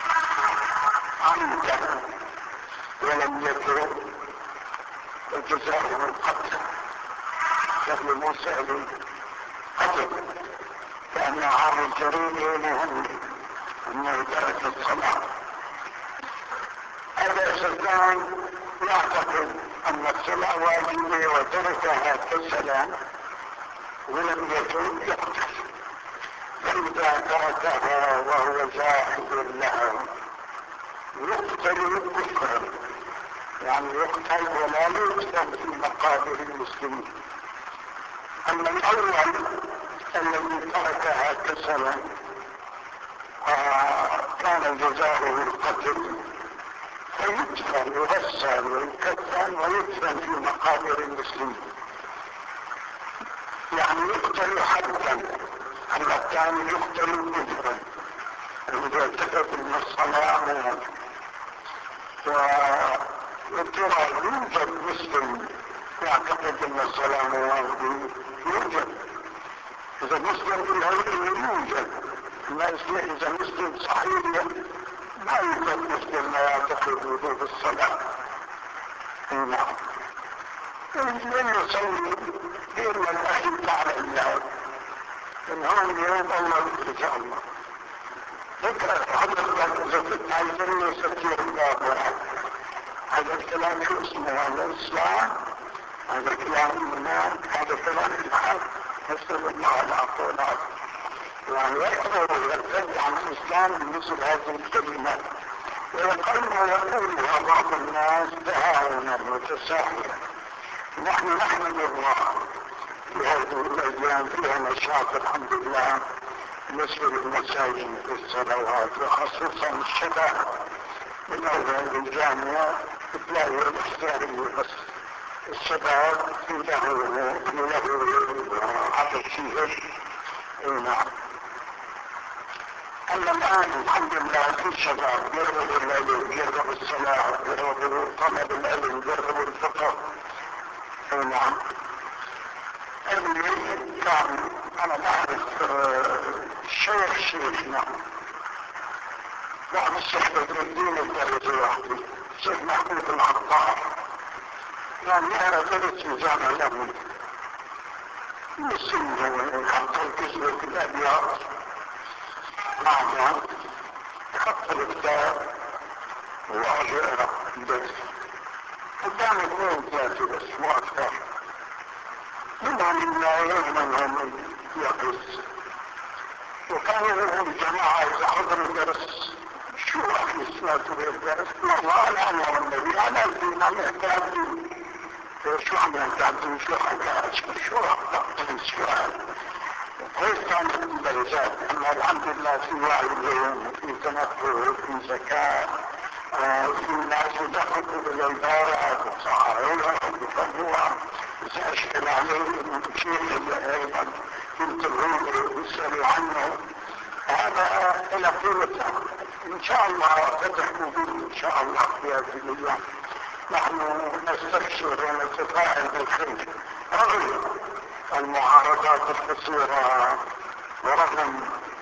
عمدا ولم يترك فجزاؤه القتل مثل موسى قتل، لأن عام الجريمة مهم أنه ترك الصلاة. هذا سلطان يعتقد أن الصلاة واجبة وتركها كسلا ولم يكن يقتل، فإذا تركها وهو جاحد لها يقتل كفرا، يعني يقتل ولا يقتل في مقابر المسلمين. أما الأول الذي تركها كسلا كان جزاؤه القتل، فيدفن يغسل ويكفن ويدفن في مقابر المسلمين. يعني يقتل حدا، أما الثاني يقتل كفرا إذا ارتكب من الصلاة. وترى يوجد مسلم يعتقد أن الصلاة واجبة، يوجد. إذا مسلم بالعلم يوجد، أما إذا مسلم صحيح ما يوجد مسلم ما يعتقد وجوب الصلاة. نعم. من يصلي بين الأهل على الله من هون يوم الله إن شاء الله. ذكر حضرتك إذا كنت عايزين يستطيع الله هذا الكلام شو اسمه؟ هذا الإسلام، هذا كلام الإيمان، هذا كلام الحق. نسأل الله العافية. يعني يكبر ويرتد عن الإسلام بمثل هذه الكلمات، ويقولها بعض الناس تهاونا وتساهلا. نحن نحمد الله في هذه الأيام فيها نشاط الحمد لله بالنسبة للمساجد في الصلوات، وخصوصا الشباب من أول الجامعة تلاقي الاختيارية بس الشباب في له عطشيه. نعم. أما الآن الحمد لله في شباب يرغبوا العلم، يرغبوا الصلاة، يرغبوا طلب العلم، يرغبوا الفقه. نعم. كان أنا بعرف شيخنا بعض الشيخ الدين الدرجة واحدة، الشيخ محمود العطار، كان يقرأ درس في جامعة الأمن مسلم خط الكتب في الأبيات. بعدها خط الكتاب وأجي أقرأ الدرس قدام 2-3 بس مو أكثر. منهم لا يهمنهم يقص، وكانوا لهم جماعة إذا حضروا الدرس شو أخي سمعتوا بالدرس؟ والله أنا أمر النبي أنا الدين عم يهتم. شو عم يهتم؟ شو حكاية؟ شو أخطأت السؤال؟ هيك كانت الدرجات. أما الحمد لله في وعي في تنقل في زكاة، في ناس يدخلوا بالعبارة وتصححوها ويفهموها. إذا أشكل عليهم شيء أيضا ينتبهوا ويسألوا عنه. هذا إلى قوة إن شاء الله فتح قبول إن شاء الله في هذه الأيام. نحن نستبشر ونتفاعل بالخير رغم المعارضات الكثيرة ورغم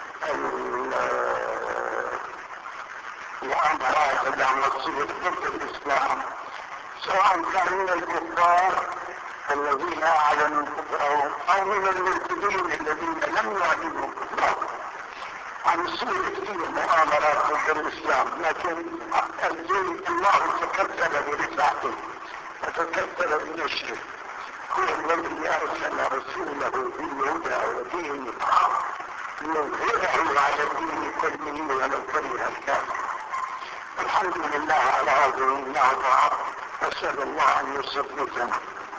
المؤامرات التي عم تصير ضد الإسلام، سواء كان من الكفار الذين أعلنوا كفرهم أو من الملحدين الذين لم يعلنوا كفرهم. عم يصير كثير مؤامرات ضد الإسلام، لكن الدين الله تكفل برفعته وتكفل بنشره. هو الذي أرسل رسوله بالهدى ودين الحق ليظهره على الدين كله ولو كره الكافر. الحمد لله على هذه النعمة، أسأل الله أن يثبتنا.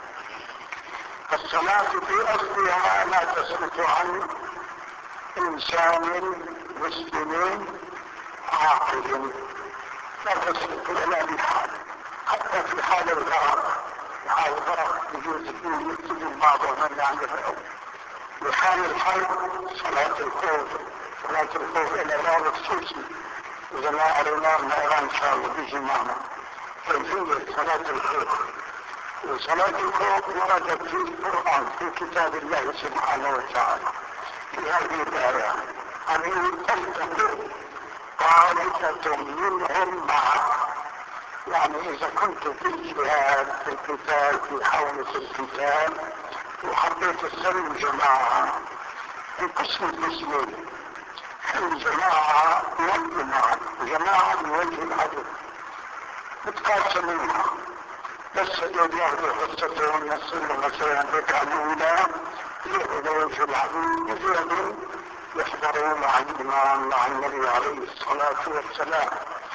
الصلاة في أصلها لا تسقط عن إنسان مسلم عاقل، لا تسقط إلا بحال، حتى في حال الغرق. حال الغرق يجوز فيه يكتب بعضهم من يعمله. بحال الحرب صلاة الخوف، صلاة الخوف إلى باب خصوصي، إذا ما قريناه نقرأ إن شاء الله بيجي معنا كيفية صلاة الخوف. وصلاة الخوف وردت في القرآن في كتاب الله سبحانه وتعالى في هذه الآية أن تلتقوا طائفة منهم معك. يعني إذا كنت في الجهاد في القتال في حوزة القتال وحبيت تسوي جماعة انقسموا قسمين، الجماعة يوجه معك وجماعة يوجه العدو متقاسمينها، بس هدول ياخذوا حصتهم يصلوا مثلا الركعة الأولى ياخذوا وجه العدو ويجوا يحضروا مع الإمام مع النبي عليه الصلاة والسلام.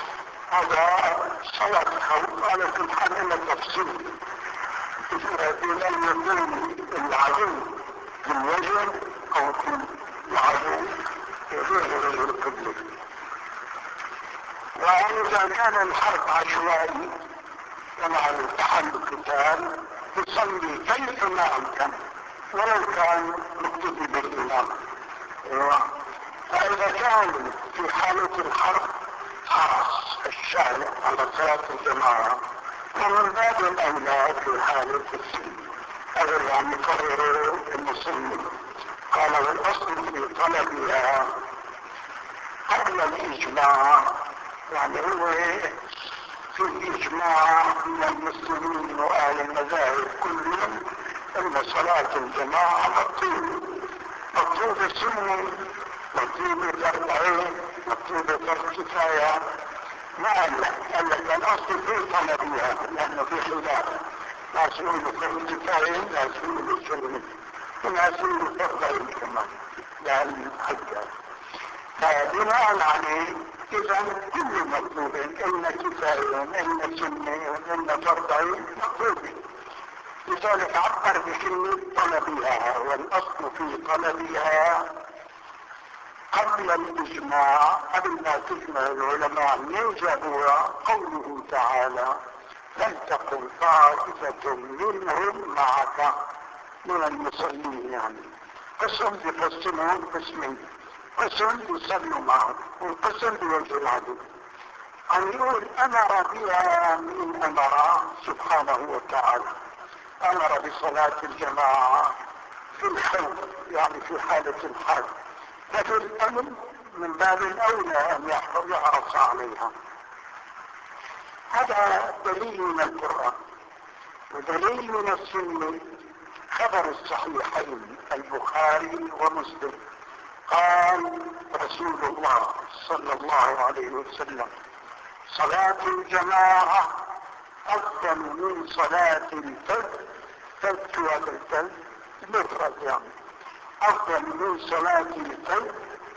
هذا صلاة الخوف على كل حال إلى التفصيل. إذا لم يكن العدو في الوجه أو في العدو غير وجه القبلة. وإذا كان الحرب عشوائي ومع التحل القتال يصلي كيف ما أمكن ولو كان مقتدي بالإمام. فإذا كان في حالة الحرب حرص الشارع على صلاة الجماعة، ومن باب الأولى في حالة السلم أولا أن يقرروا المسلمين. قال والأصل في طلبها قبل الإجماع، يعني هو في إجماع من المسلمين وأهل المذاهب كلهم أن صلاة الجماعة مطلوبة سنة، مطلوبة فرض عين، مطلوبة فرض كفاية. ما قال لك الأصل في طلبها لأنه في خلاف، ناس يقولوا فرض كفاية، ناس يقولوا سنة، وناس يقولوا فرض عين كمان لأن حجة. فبناء عليه إذا كل مطلوب، إن كفاية إن سنة إن فرض عين مطلوبة، لذلك عبر بكلمة طلبها. والأصل في طلبها قبل الإجماع، قبل ما تجمع العلماء من جابوها قوله تعالى فلتكن طائفة منهم معك من المصلين. يعني قسم يقسمون قسمين، قسم يصلوا معه وقسم بوجه العدو. أن يقول أمر بها من أمر سبحانه وتعالى، أمر بصلاة الجماعة في الحرب، يعني في حالة الحرب، ففي الأمن من باب الأولى أن يحرص عليها. هذا دليل من القرآن، ودليل من السنة خبر الصحيحين البخاري ومسلم. قال رسول الله صلى الله عليه وسلم صلاة الجماعة أفضل من صلاة الفجر، مفرد يعني، أفضل من صلاة الفجر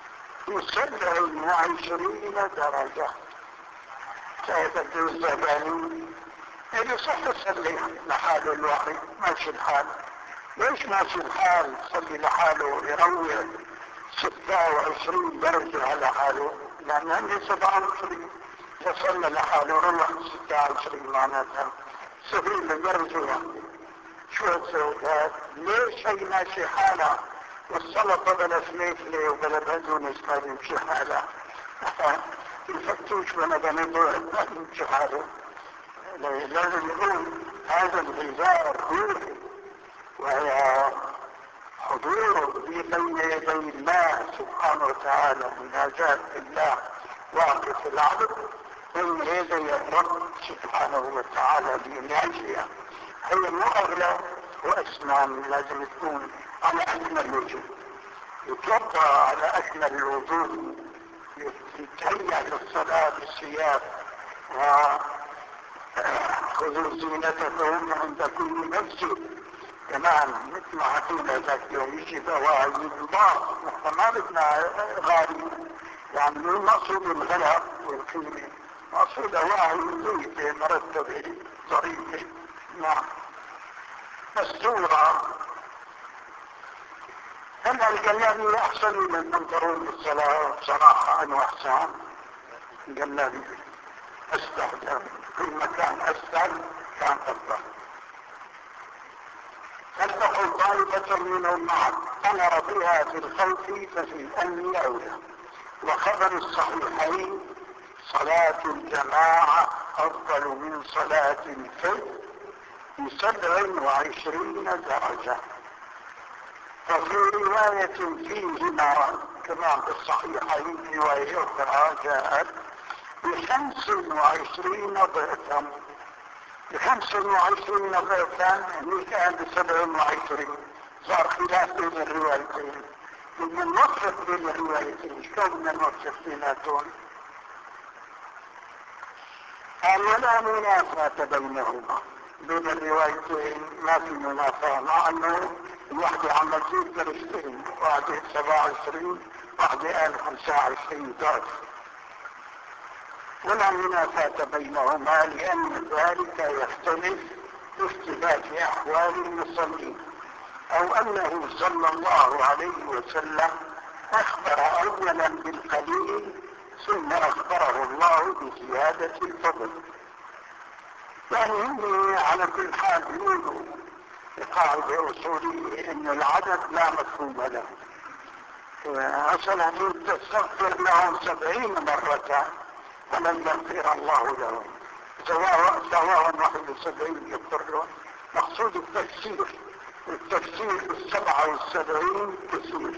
ب27 درجة. سيدة الزباني اللي صح تصلي لحاله الواحد ماشي الحال. ليش ماشي الحال؟ صلي لحاله يروح 26 درجة على حاله، لأن عندي 27 يصلي لحاله روح 26 معناتها 70 درجة. يعني شو السودات؟ ليش هي ماشي حالها؟ والسلطة بلا فليفلة وبلا بقدونس ما يمشي حالها. الفتوش بلا بندور ما يمشي حاله. لازم نقول هذا الغذاء الروحي وهي حضور في بين يدي الله سبحانه وتعالى، مناجاة الله واقف العبد بين يدي الرب سبحانه وتعالى بناجية. هي مو أغلى وأسنان، لازم تكون على أكمل وجه، يتوضأ على أكمل الوجوه، يتهيأ للصلاة بالثياب، خذوا زينتكم عند كل مسجد. كمان مثل ما حكينا ذاك يوم يجي بواعي الله، نحن ما بدنا غالي، يعني مو مقصود الغلاء والقيمة، مقصود واعي زينة مرتبة ظريفة، نعم مستورة. هلا الجلابي أحسن من البنطلون بالصلاة بصراحة، أنا أحسن الجلابي أسهل، كل ما كان أسهل كان أفضل. فلتكن طائفة منهم معك أمر بها في الخوف ففي الأمن أولى. وخبر الصحيحين صلاة الجماعة أفضل من صلاة الفجر ب27 درجة. وفي رواية فيهما كما في الصحيحين رواية أخرى جاءت ب25 ضعفا، ب25 ضعفا يعني كان ب27. صار خلاف بين الروايتين، بدنا نوفق بين الروايتين. شلون بدنا نوفق بيناتهم؟ قال ولا منافاة بينهما، بين الروايتين ما في منافاة، مع انه الواحدة عم تزيد درجتين، واحدة 27 واحدة قال 25 درجة. ولا منافاة بينهما لأن ذلك يختلف باختلاف أحوال المصلين، أو أنه صلى الله عليه وسلم أخبر أولا بالقليل ثم أخبره الله بزيادة الفضل. يعني هم على كل حال يقولوا قاعدة أصولية إن العدد لا مفهوم له. مثلا تستغفر لهم 70 مرة ولن يغفر الله لهم، سواء 71 يغفر لهم. مقصود التفسير، التفسير 77 كثير.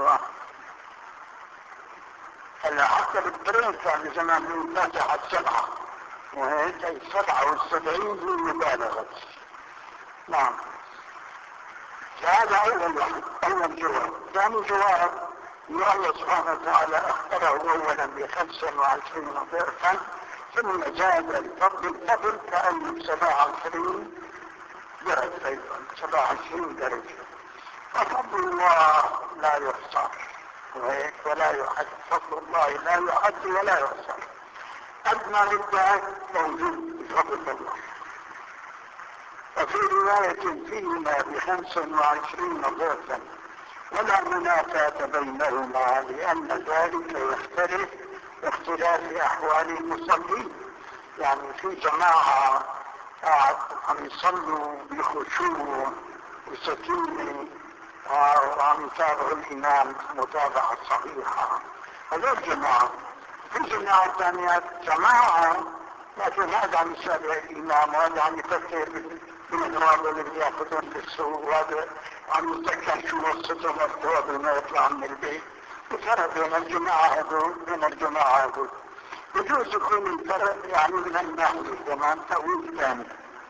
هلا حتى بالطريق كان زمان من فاتحة 7 وهيك 77 من مبالغة. نعم. هذا أول جواب. ثاني جواب أن الله سبحانه وتعالى أخبره أولا ب25 ضعفا، ثم زاد الفضل كأنه 27 درجة، أيضا 27 درجة. ففضل الله لا يحصى وهيك ولا يحد. فضل الله لا يحد ولا يحصى. أدنى للذات موجود بفضل الله. وفي رواية فيهما ب25 ضعفا ولا منافاة بينهما، لأن ذلك يختلف باختلاف أحوال المصلين. يعني في جماعة عم يصلوا بخشوع وسكينة وعم يتابعوا الإمام متابعة صحيحة، هذول جماعة. في جماعة ثانية جماعة لكن هذا عم يتابع الإمام وهذا عم يفكر بالإغراض اللي يأخذون بالسوق، وهذا عم يتذكر شو وصته مرته قبل ما يطلع من البيت. الفرق بين الجماعة هذول بين الجماعة هذول يجوز يكون الفرق يعني من الناحية كمان تأويل ثاني.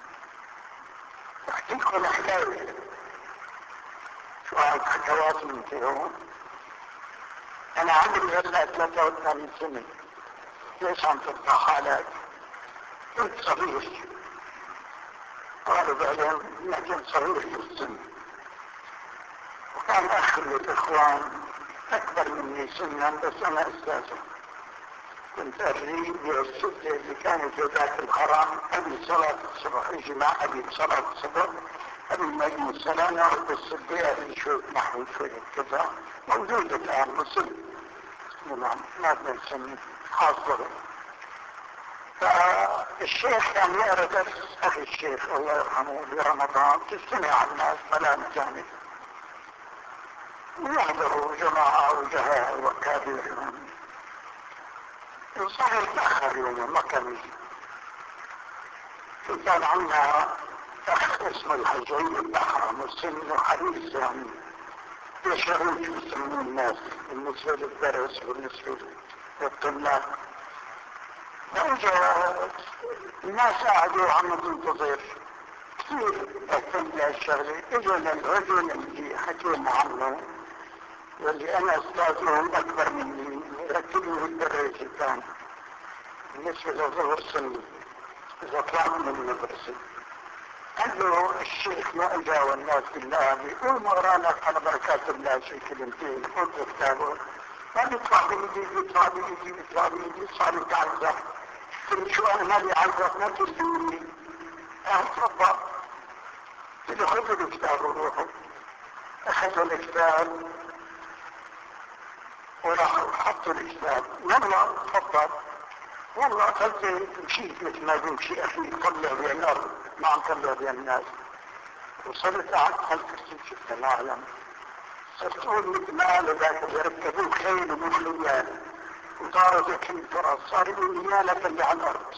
تحقيق الأحلام شو الحكوات من فيهم. أنا عمري هلا 33 سنة، ليش عم تطلع حالات؟ كنت صغير، غالب عليهم لكن صغير في السن، وكان أخ الإخوان أكبر مني سنا بس أنا أستاذه. كنت أجري بالسدة اللي كانت في ذاك الحرام قبل صلاة الصبح، يجي مع أبي صلاة الصبح قبل ما يجي الصلاة نقعد بالسدة أبي شوي نحو شوي كذا، موجودة الآن مسلم ما بنسمي حاضر. فالشيخ كان يقرأ درس أخي الشيخ الله يرحمه برمضان تستمع الناس كلام جامد، ويحضروا جماعة وجهاء وكابر. صحيح تأخر يوم ما كان يجي. كان عندنا أخ اسمه الحجي الأحرم السن وحديث يعني يشعرون شو يسمون الناس بالنسبة للدرس بالنسبة للطلاب. فإجا الناس قاعدوا عم تنتظر كثير اهتم بهالشغلة. إجا الرجل اللي حكينا عنه واللي أنا أستاذهم أكبر مني يركبوا الدرجة الثانية بالنسبة لظهر سني إذا طلعت من المدرسة. قال له الشيخ ما أجا والناس بالله بيقول مغرانا على بركات الله شيء كلمتين قلت كتابه ما بيطلع بيجي صار يتعزح. قلت شو أنا ما بيعزح ما تسلوني تفضل. قلت له خذوا الكتاب وروحوا. أخذوا الكتاب وراحوا حطوا الكتاب. يلا تفضل. والله قلت مشيت مثل ما بمشي أخي طلع بين الأرض ما عم طلع بين الناس. وصلت قعدت على الكرسي شفت العالم. صرت أقول مثل ما قالوا ذاك يركبوا خيل ومخلوقات وطاروا كل فرص صار يقول نيالك اللي على الأرض.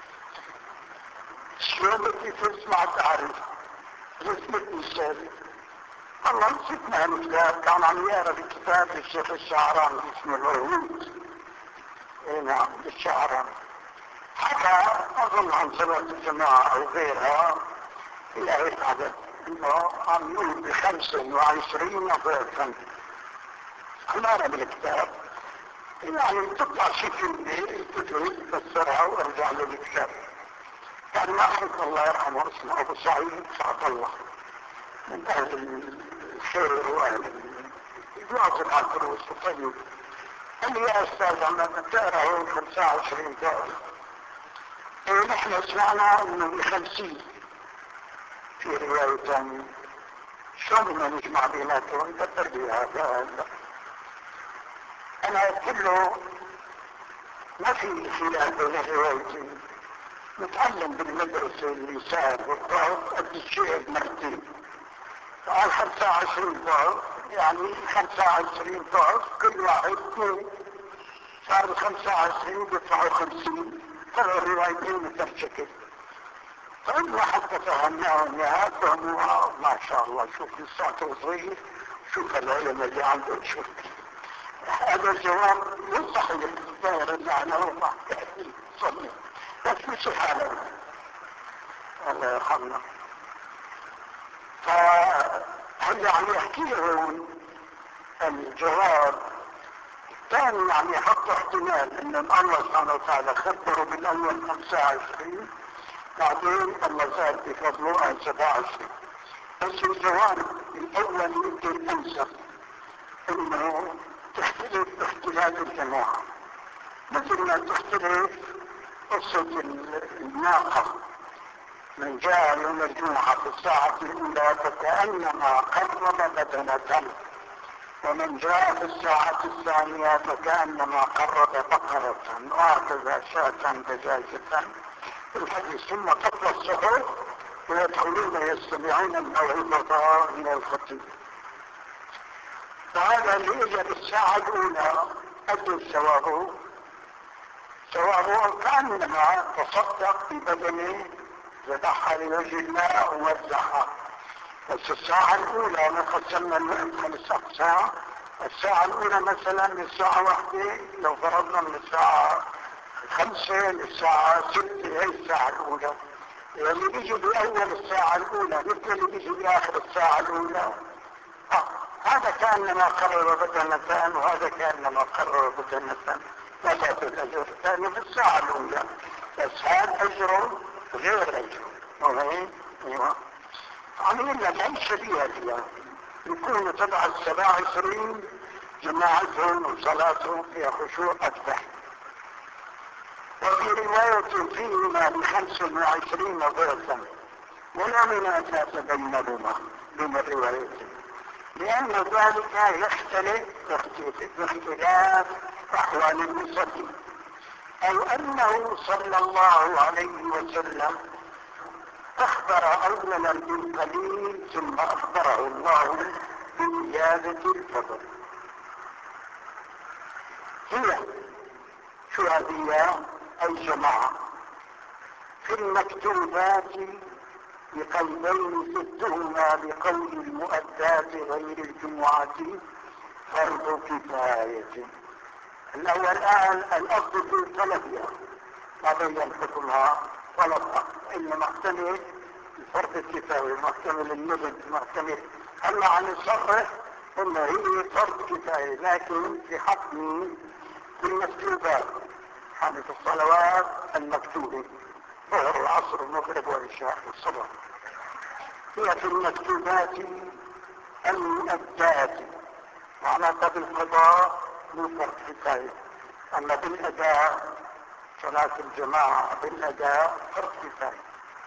شلون بدي تسمع التعريف؟ رسمتني الشهادة. والله مسكنا هالكتاب كان عم يقرا بكتاب للشيخ الشعراني اسمه العهود. اي نعم الشعراني. حكى أظن عن صلاة الجماعة أو غيرها إلى هيك عدد إنه عم يقول ب25 ضعفا. أمارة بالكتاب يعني تطلع شكل تدري تفسرها وارجع للكتاب. كان واحد الله يرحمه اسمه أبو سعيد سعد الله من أهل الخير وأهل يواصل على الدروس الطيب. قال لي يا أستاذ عم تقرأ 25 ضعف. نحن سمعنا انه 50 في رواية ثانية. شلون بدنا نجمع بيناتهم؟ بدر بي هذا. انا قلت له ما في خلاف بين الروايتين. نتعلم بالمدرسة اللسان والضغط قد الشيء مرتين، قال 25 ضغط يعني 25 ضغط كل واحد اثنين، صار 25 بيدفعوا 50، صاروا الروايتين مترشكل. فإن حتى فهمناهم يا فهموها ما شاء الله. شوف لساته صغير، شوف العلم اللي عنده، شوف هذا الجواب مو صحيح الظاهر اللي عنه ما تأتي صحيح، بس مش حاله الله يرحمنا. فهل يعني يحكي لهم الجواب الثاني، يعني يحط احتمال ان الله سبحانه وتعالى خبره بالاول 25 بعدين الله زاد بفضله عن 27. بس الجواب الاول يمكن انسب انه تختلف اختلاف الجماعة، مثل ما تختلف قصة الناقة. من جاء يوم الجمعة في الساعة الأولى فكأنما قرب بدنة، ومن جاء في الساعة الثانية فكأنما قرب بقرة، وهكذا شاة دجاجة الحديث. ثم تطلع السحر ويدخلون يستمعون الموعظة من الخطيب. فهذا اللي اجى بالساعة الأولى أجل ثوابه كأنما تصدق ببدنه، ذبحها لوجه الله ووزعها. بس الساعة الأولى أنا قسمنا الوقت 5 أقسام. الساعة الأولى مثلا من الساعة 1 لو فرضنا من الساعة 5 للساعة 6، هي الساعة الأولى. اللي بيجي بأول الساعة الأولى مثل اللي بيجي بآخر الساعة الأولى، هذا كأنما قرر بدنتان وهذا كأنما قرر بدنتان، نفت الأجر الثاني في الساعة الأولى، بس هذا أجره غير أجره. وهي أيوة عملنا العيش شبيهة فيها، يكون تبع 27 جماعتهم وصلاتهم فيها خشوع أكبر. وفي رواية فيهما ب25 ضعفا ولا منافاة بينهما بين الروايتين، لأن ذلك يختلف باختلاف أحوال المصلي، أو أنه صلى الله عليه وسلم أخبر أولا بالقليل ثم أخبره الله بزيادة الفضل. هي شو هذه أي جماعة في المكتوبات بقولين ضدهما بقول المؤدات غير الجمعة فرض كفاية. الأول الأصل في طلبها ما بين حكمها ولا الضغط، إنما محتمل فرض الكفاية، محتمل النبذ، محتمل. أما عن الصرح إنه هي فرض كفاية، لكن في حكم المكتوبات، يعني في الصلوات المكتوبة ظهر العصر المغرب والعشاء والصبح، هي في المكتوبات المؤدات، معناتها بالقضاء من فرض كفاية. أما بالأداء صلاة الجماعة بالأداء فرض كفاية.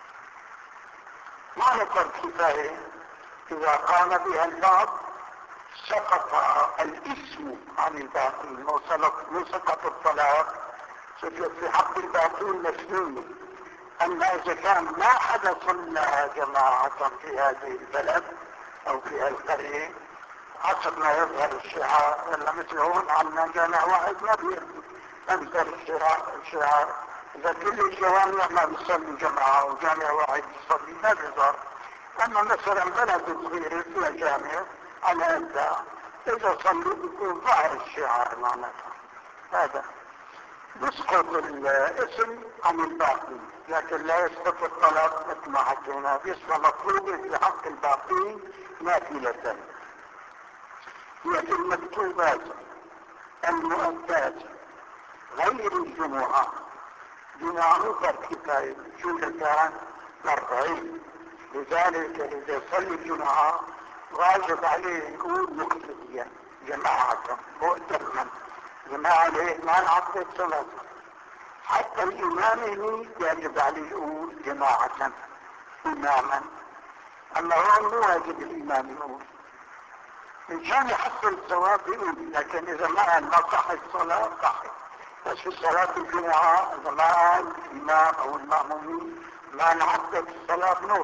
معنى فرض كفاية إذا قام بها البعض سقط الاسم عن الباقين، لو سقط الصلاة في حق الباقين مسلوم. أما إذا كان ما حدا صلى جماعة في هذه البلد أو في هالقرية حسب ما يظهر الشعار، ولا مثل هون عنا جامع واحد ما بيظهر الشعار، إذا كل الجوامع ما بيصلي جماعة وجامع واحد بيصلي ما بيظهر. أما مثلا بلد صغيرة فيها جامع على أداء إذا صلوا بيكون ظاهر الشعار معناتها. هذا يسقط الاسم عن الباقي، لكن لا يسقط الطلب مثل ما حكينا، بيصبح مطلوب في حق الباقين نافلة. هي في المكتوبات المؤدات غير الجمعة، جمعة فرض كفاية، شو كان 40. لذلك إذا صلي الجمعة واجب عليه يقول مقتديا جماعة مؤتمنا جماعة ليه ما نعطي الصلاة. حتى الإمام يجب عليه يقول جماعة إماما، أما هو مو واجب الإمام يقول، إن كان يحصل الثواب يقول، لكن إذا ما صح الصلاة صح، بس بس في صلاة الجمعة زمان الإمام أو المأمومين ما نعدت الصلاة نور.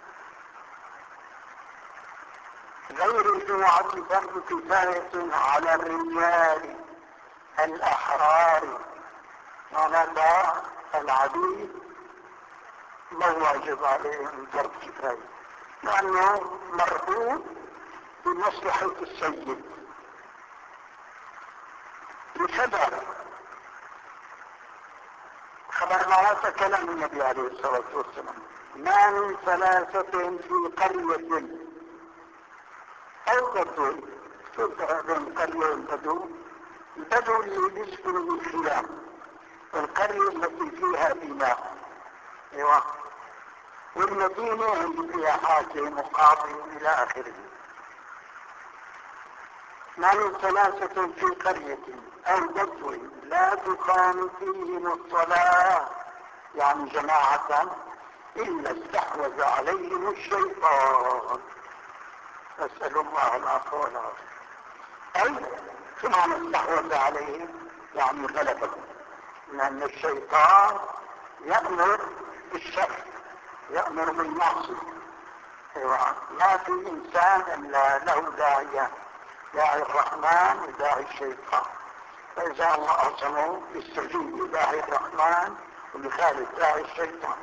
غير الجمعة فرض كفاية على الرجال الأحرار، معناتها العبيد ما واجب عليهم فرض كفاية، لأنه مربوط بمصلحة السيد. بكذا خبر معناتها كلام النبي عليه الصلاة والسلام: ما من ثلاثة في قرية أو بدو، تبقى بين قرية والبدو، البدو اللي يسكن بالخيام، والقرية التي فيها بناء، ايوه، والمدينة اللي فيها حاكم وقاضي إلى آخره. ما من ثلاثة في قرية أو بدو لا تقام فيهم الصلاة، يعني جماعة، إلا استحوذ عليهم الشيطان. أسأل الله العفو والعافية. أي شو معنى استحوذ عليهم؟ يعني غلبهم، لأن الشيطان يأمر بالشر، يأمر بالمعصية. أيوة. ما في إنسان إلا له داعية، داعي الرحمن وداعي الشيطان، فإذا الله أعصمه يستجيب لداعي الرحمن ويخالف داعي الشيطان.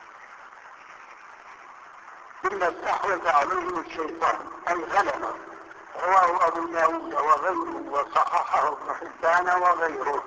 إلا استحوذ عليه الشيطان أي غلبه. رواه أبو داود وغيره وصححه ابن حبان وغيره.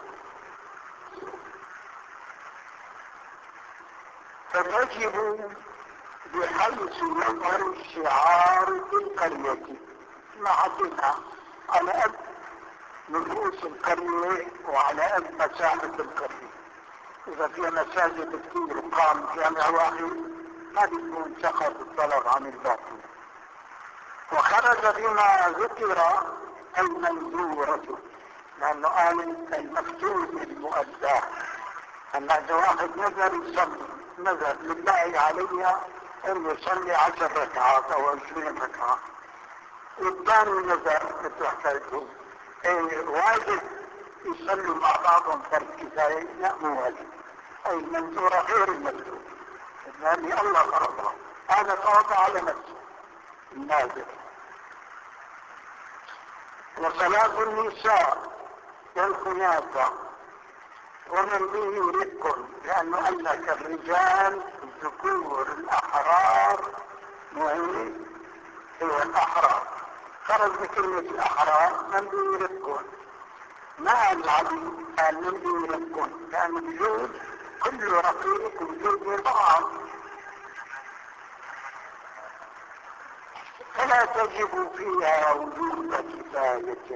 فتجب بحيث يظهر الشعار في القرية، معتنا على قد نفوس القرية وعلى قد مساحة القرية. إذا في مساجد كثير وقام جامع واحد ما بيكون سقط الطلب عن الباقي. وخرج بما ذكر المنذورة، لأنه قال المكتوب المؤداه، أما إذا واحد نذر يصلي، نذر لله علي أن يصلي 10 ركعات أو 20 ركعة، والثاني نذر مثل حكايته واجب يصلوا مع بعضهم فرض كفاية، لا مو واجب. أي المنذورة غير المكتوب، لأن الله فرضها، هذا فرض على نفسه النازل. وصلاة النساء والخناثة ومن به رق، لأنه أنك الرجال الذكور الأحرار مهم هو الأحرار، خرج بكلمة الأحرار من به رق، ما العبيد قال من به رق، لأن الجود كل رقيق وجود بعض. فلا تجب فيها وجوب كفاية،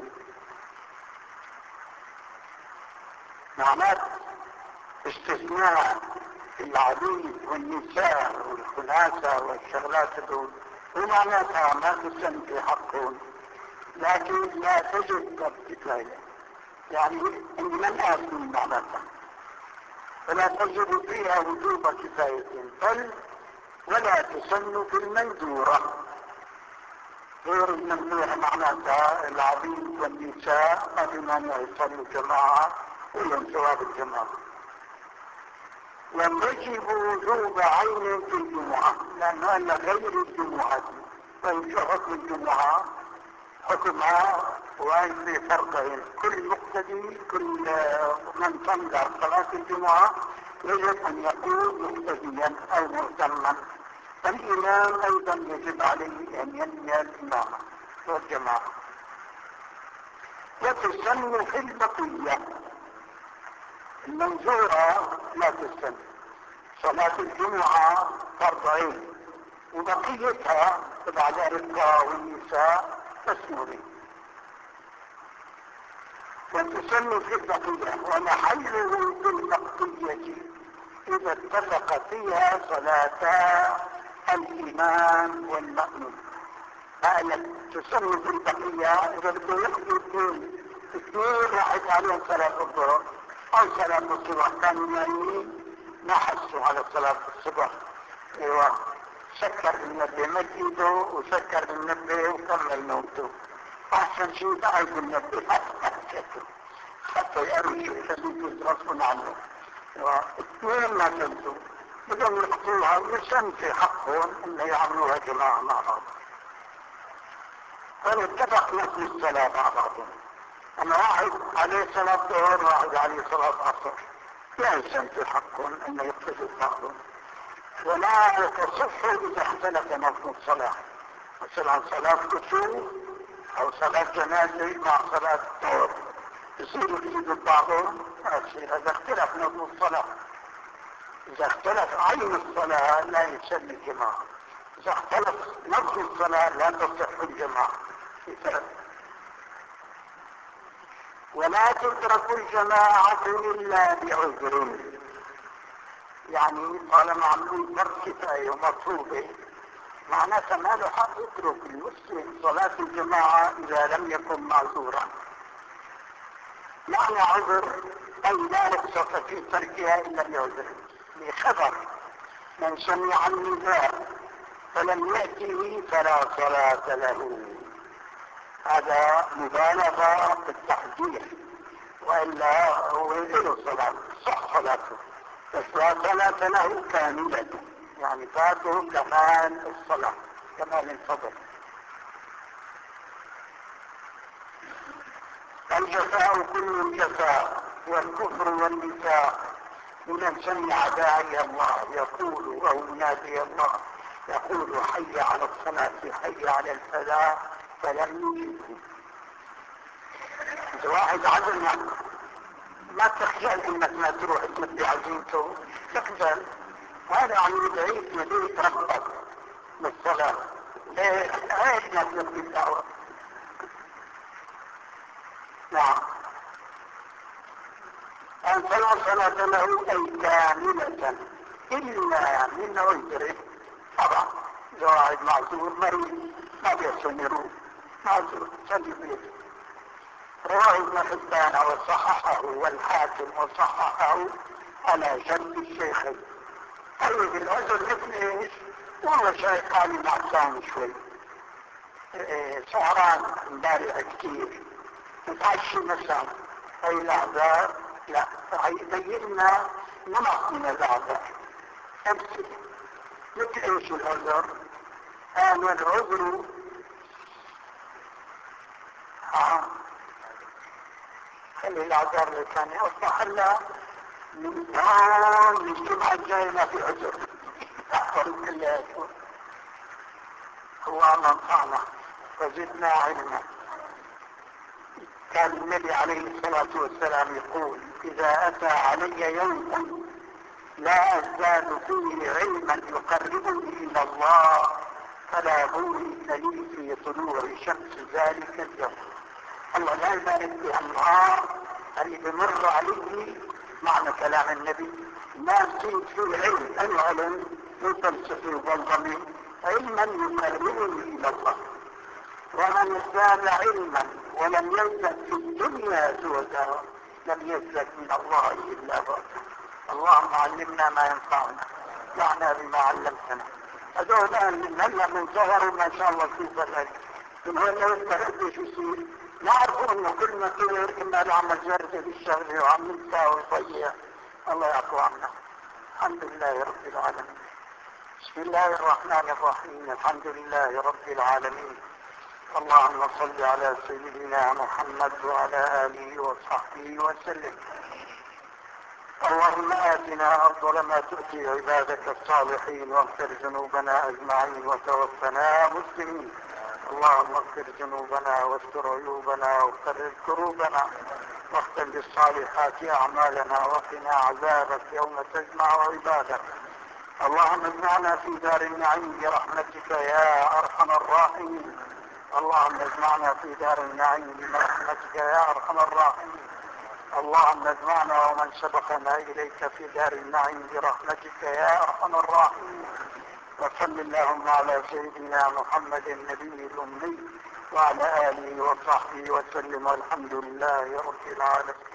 معناه استثناء العبيد والنساء والخناثة والشغلات دول، ومعناتها ما تسن في حقهم، لكن لا تجب كفاية، يعني إن من آثم معناتها. فلا تجب فيها وجوب كفاية، بل ولا تسن في المندورة. غير الممنوع معناتها العبيد والنساء ما بمانع يصلوا جماعة ولهم ثواب الجماعة. وتجب وجوب عين في الجمعة، لأنه قال غير الجمعة، فإن حكم الجمعة حكمها وأن في فرقين، كل مقتدي كل من صلى صلاة الجمعة يجب أن يكون مقتديا أو مهتما. الإمام أيضا يجب عليه أن ينوي الإمامة والجماعة. وتسن في البقية، المنذورة لا تسن. صلاة الجمعة فرض عين، وبقيتها تبع الرجال والنساء مسنونة. وتسن في البقية، ومحله في البقية إذا اتفق فيها صلاتا الإمام والمأموم. هذا تسمى في البقية إذا بده يقضي اثنين واحد عليهم صلاة الظهر أو صلاة الصبح، كانوا نايمين ما حسوا على صلاة الصبح، ايوه، سكر المنبه مد ايده وسكر المنبه وكمل نومته. أحسن شيء بعد المنبه حتى فيأمشوا يخليك غصب عنه. واثنين ما تنسوا بدهم يقتلوها مشان في حقهم ان يعملوها جماعة مع بعض. فنتفق نقل الصلاة مع بعضهم. اما واحد عليه صلاة ظهر واحد عليه صلاة عصر لا يمكن في حقهم ان يقتلوا بعضهم. ولا يتصفوا اذا اختلف نظم الصلاة، مثلا صلاة كسوف او صلاة جنازة مع صلاة ظهر يصيروا يفيدوا بعضهم ما يصير. هذا اختلف نظم الصلاة. إذا اختلف عين الصلاة لا يسمى الجماعة، إذا اختلف نظم الصلاة لا تصح الجماعة. ولا تترك الجماعة إلا بعذر، يعني طالما عملوا فرض كفاية ومطلوبة معناتها ما له حق يترك المسلم صلاة الجماعة إذا لم يكن معذورا. معنى عذر أي لا رخصة في تركها إلا بعذر. لخبر من سمع النداء فلم يأته فلا صلاة له، هذا مبالغة في التحذير، وإلا هو له صلاة صح صلاته بس لا صلاة له كاملة، يعني فاته كمال الصلاة كمال الفضل. الجفاء كل الجفاء والكفر والنفاق لمن سمع داعي الله يقول او ينادي الله يقول حي على الصلاة حي على الفلاح فلم يجبه. اذا واحد عزمك ما تخجل انك ما تروح تمدي عزيمته، تخجل، هذا عم يدعيك يديك ربك بالصلاة. ليه؟ عيش ما تمدي الدعوة. نعم. أن فلا صلاة له أي كاملة إلا من عذره. طبعا إذا واحد معذور مريض ما بيستمروا معذور صلي بيه. رواه ابن حبان وصححه والحاكم وصححه على شرط الشيخين. طيب العذر مثل ايش؟ والله شيء قال نعسان شوي، سهران امبارح كتير، متعشي مثلا، هاي الاعذار لا، يبين لنا نمط من الاعذار. امثله مثل ايش العذر؟ قالوا العذر خلي الاعذار اللي كان اصبح لنا من هون الجمعة الجاية ما في عذر احضر كلها هو منفعنا وزدنا علما. كان النبي عليه الصلاة والسلام يقول إذا أتى علي يوم لا أزداد فيه علما يقربني إلى الله فلا بورك لي في طلوع شمس ذلك اليوم. الله لا يبارك في النهار اللي بمر عليه معنى كلام النبي ما تزيد فيه علم. العلم الفلسفي والظني علما يقربني إلى الله. ومن ازداد علما ولم يزدد في الدنيا زهدا لم يزدد من الله الا بعدا. اللهم علمنا ما ينفعنا واعنا بما علمتنا. هذول الان هلا من ظهروا ما شاء الله في بلد من هون لو استهدوا شو يصير نعرفوا انه كل ما صير كنا نعمل جرده بالشغله وعم نساوي ويضيع. الله يعفو عنا. الحمد لله رب العالمين. بسم الله الرحمن الرحيم. الحمد لله رب العالمين. اللهم صل على سيدنا محمد وعلى آله وصحبه وسلم. اللهم آتنا أفضل ما تؤتي عبادك الصالحين واغفر ذنوبنا أجمعين وتوفنا مسلمين. اللهم اغفر ذنوبنا واستر عيوبنا وفرج كروبنا واختم بالصالحات أعمالنا وقنا عذابك يوم تجمع عبادك. اللهم اجمعنا في دار النعيم برحمتك يا أرحم الراحمين. اللهم اجمعنا في دار النعيم برحمتك يا أرحم الراحمين. اللهم اجمعنا ومن سبقنا إليك في دار النعيم برحمتك يا أرحم الراحمين. وصل اللهم على سيدنا محمد النبي الأمي وعلى آله وصحبه وسلم والحمد لله رب العالمين.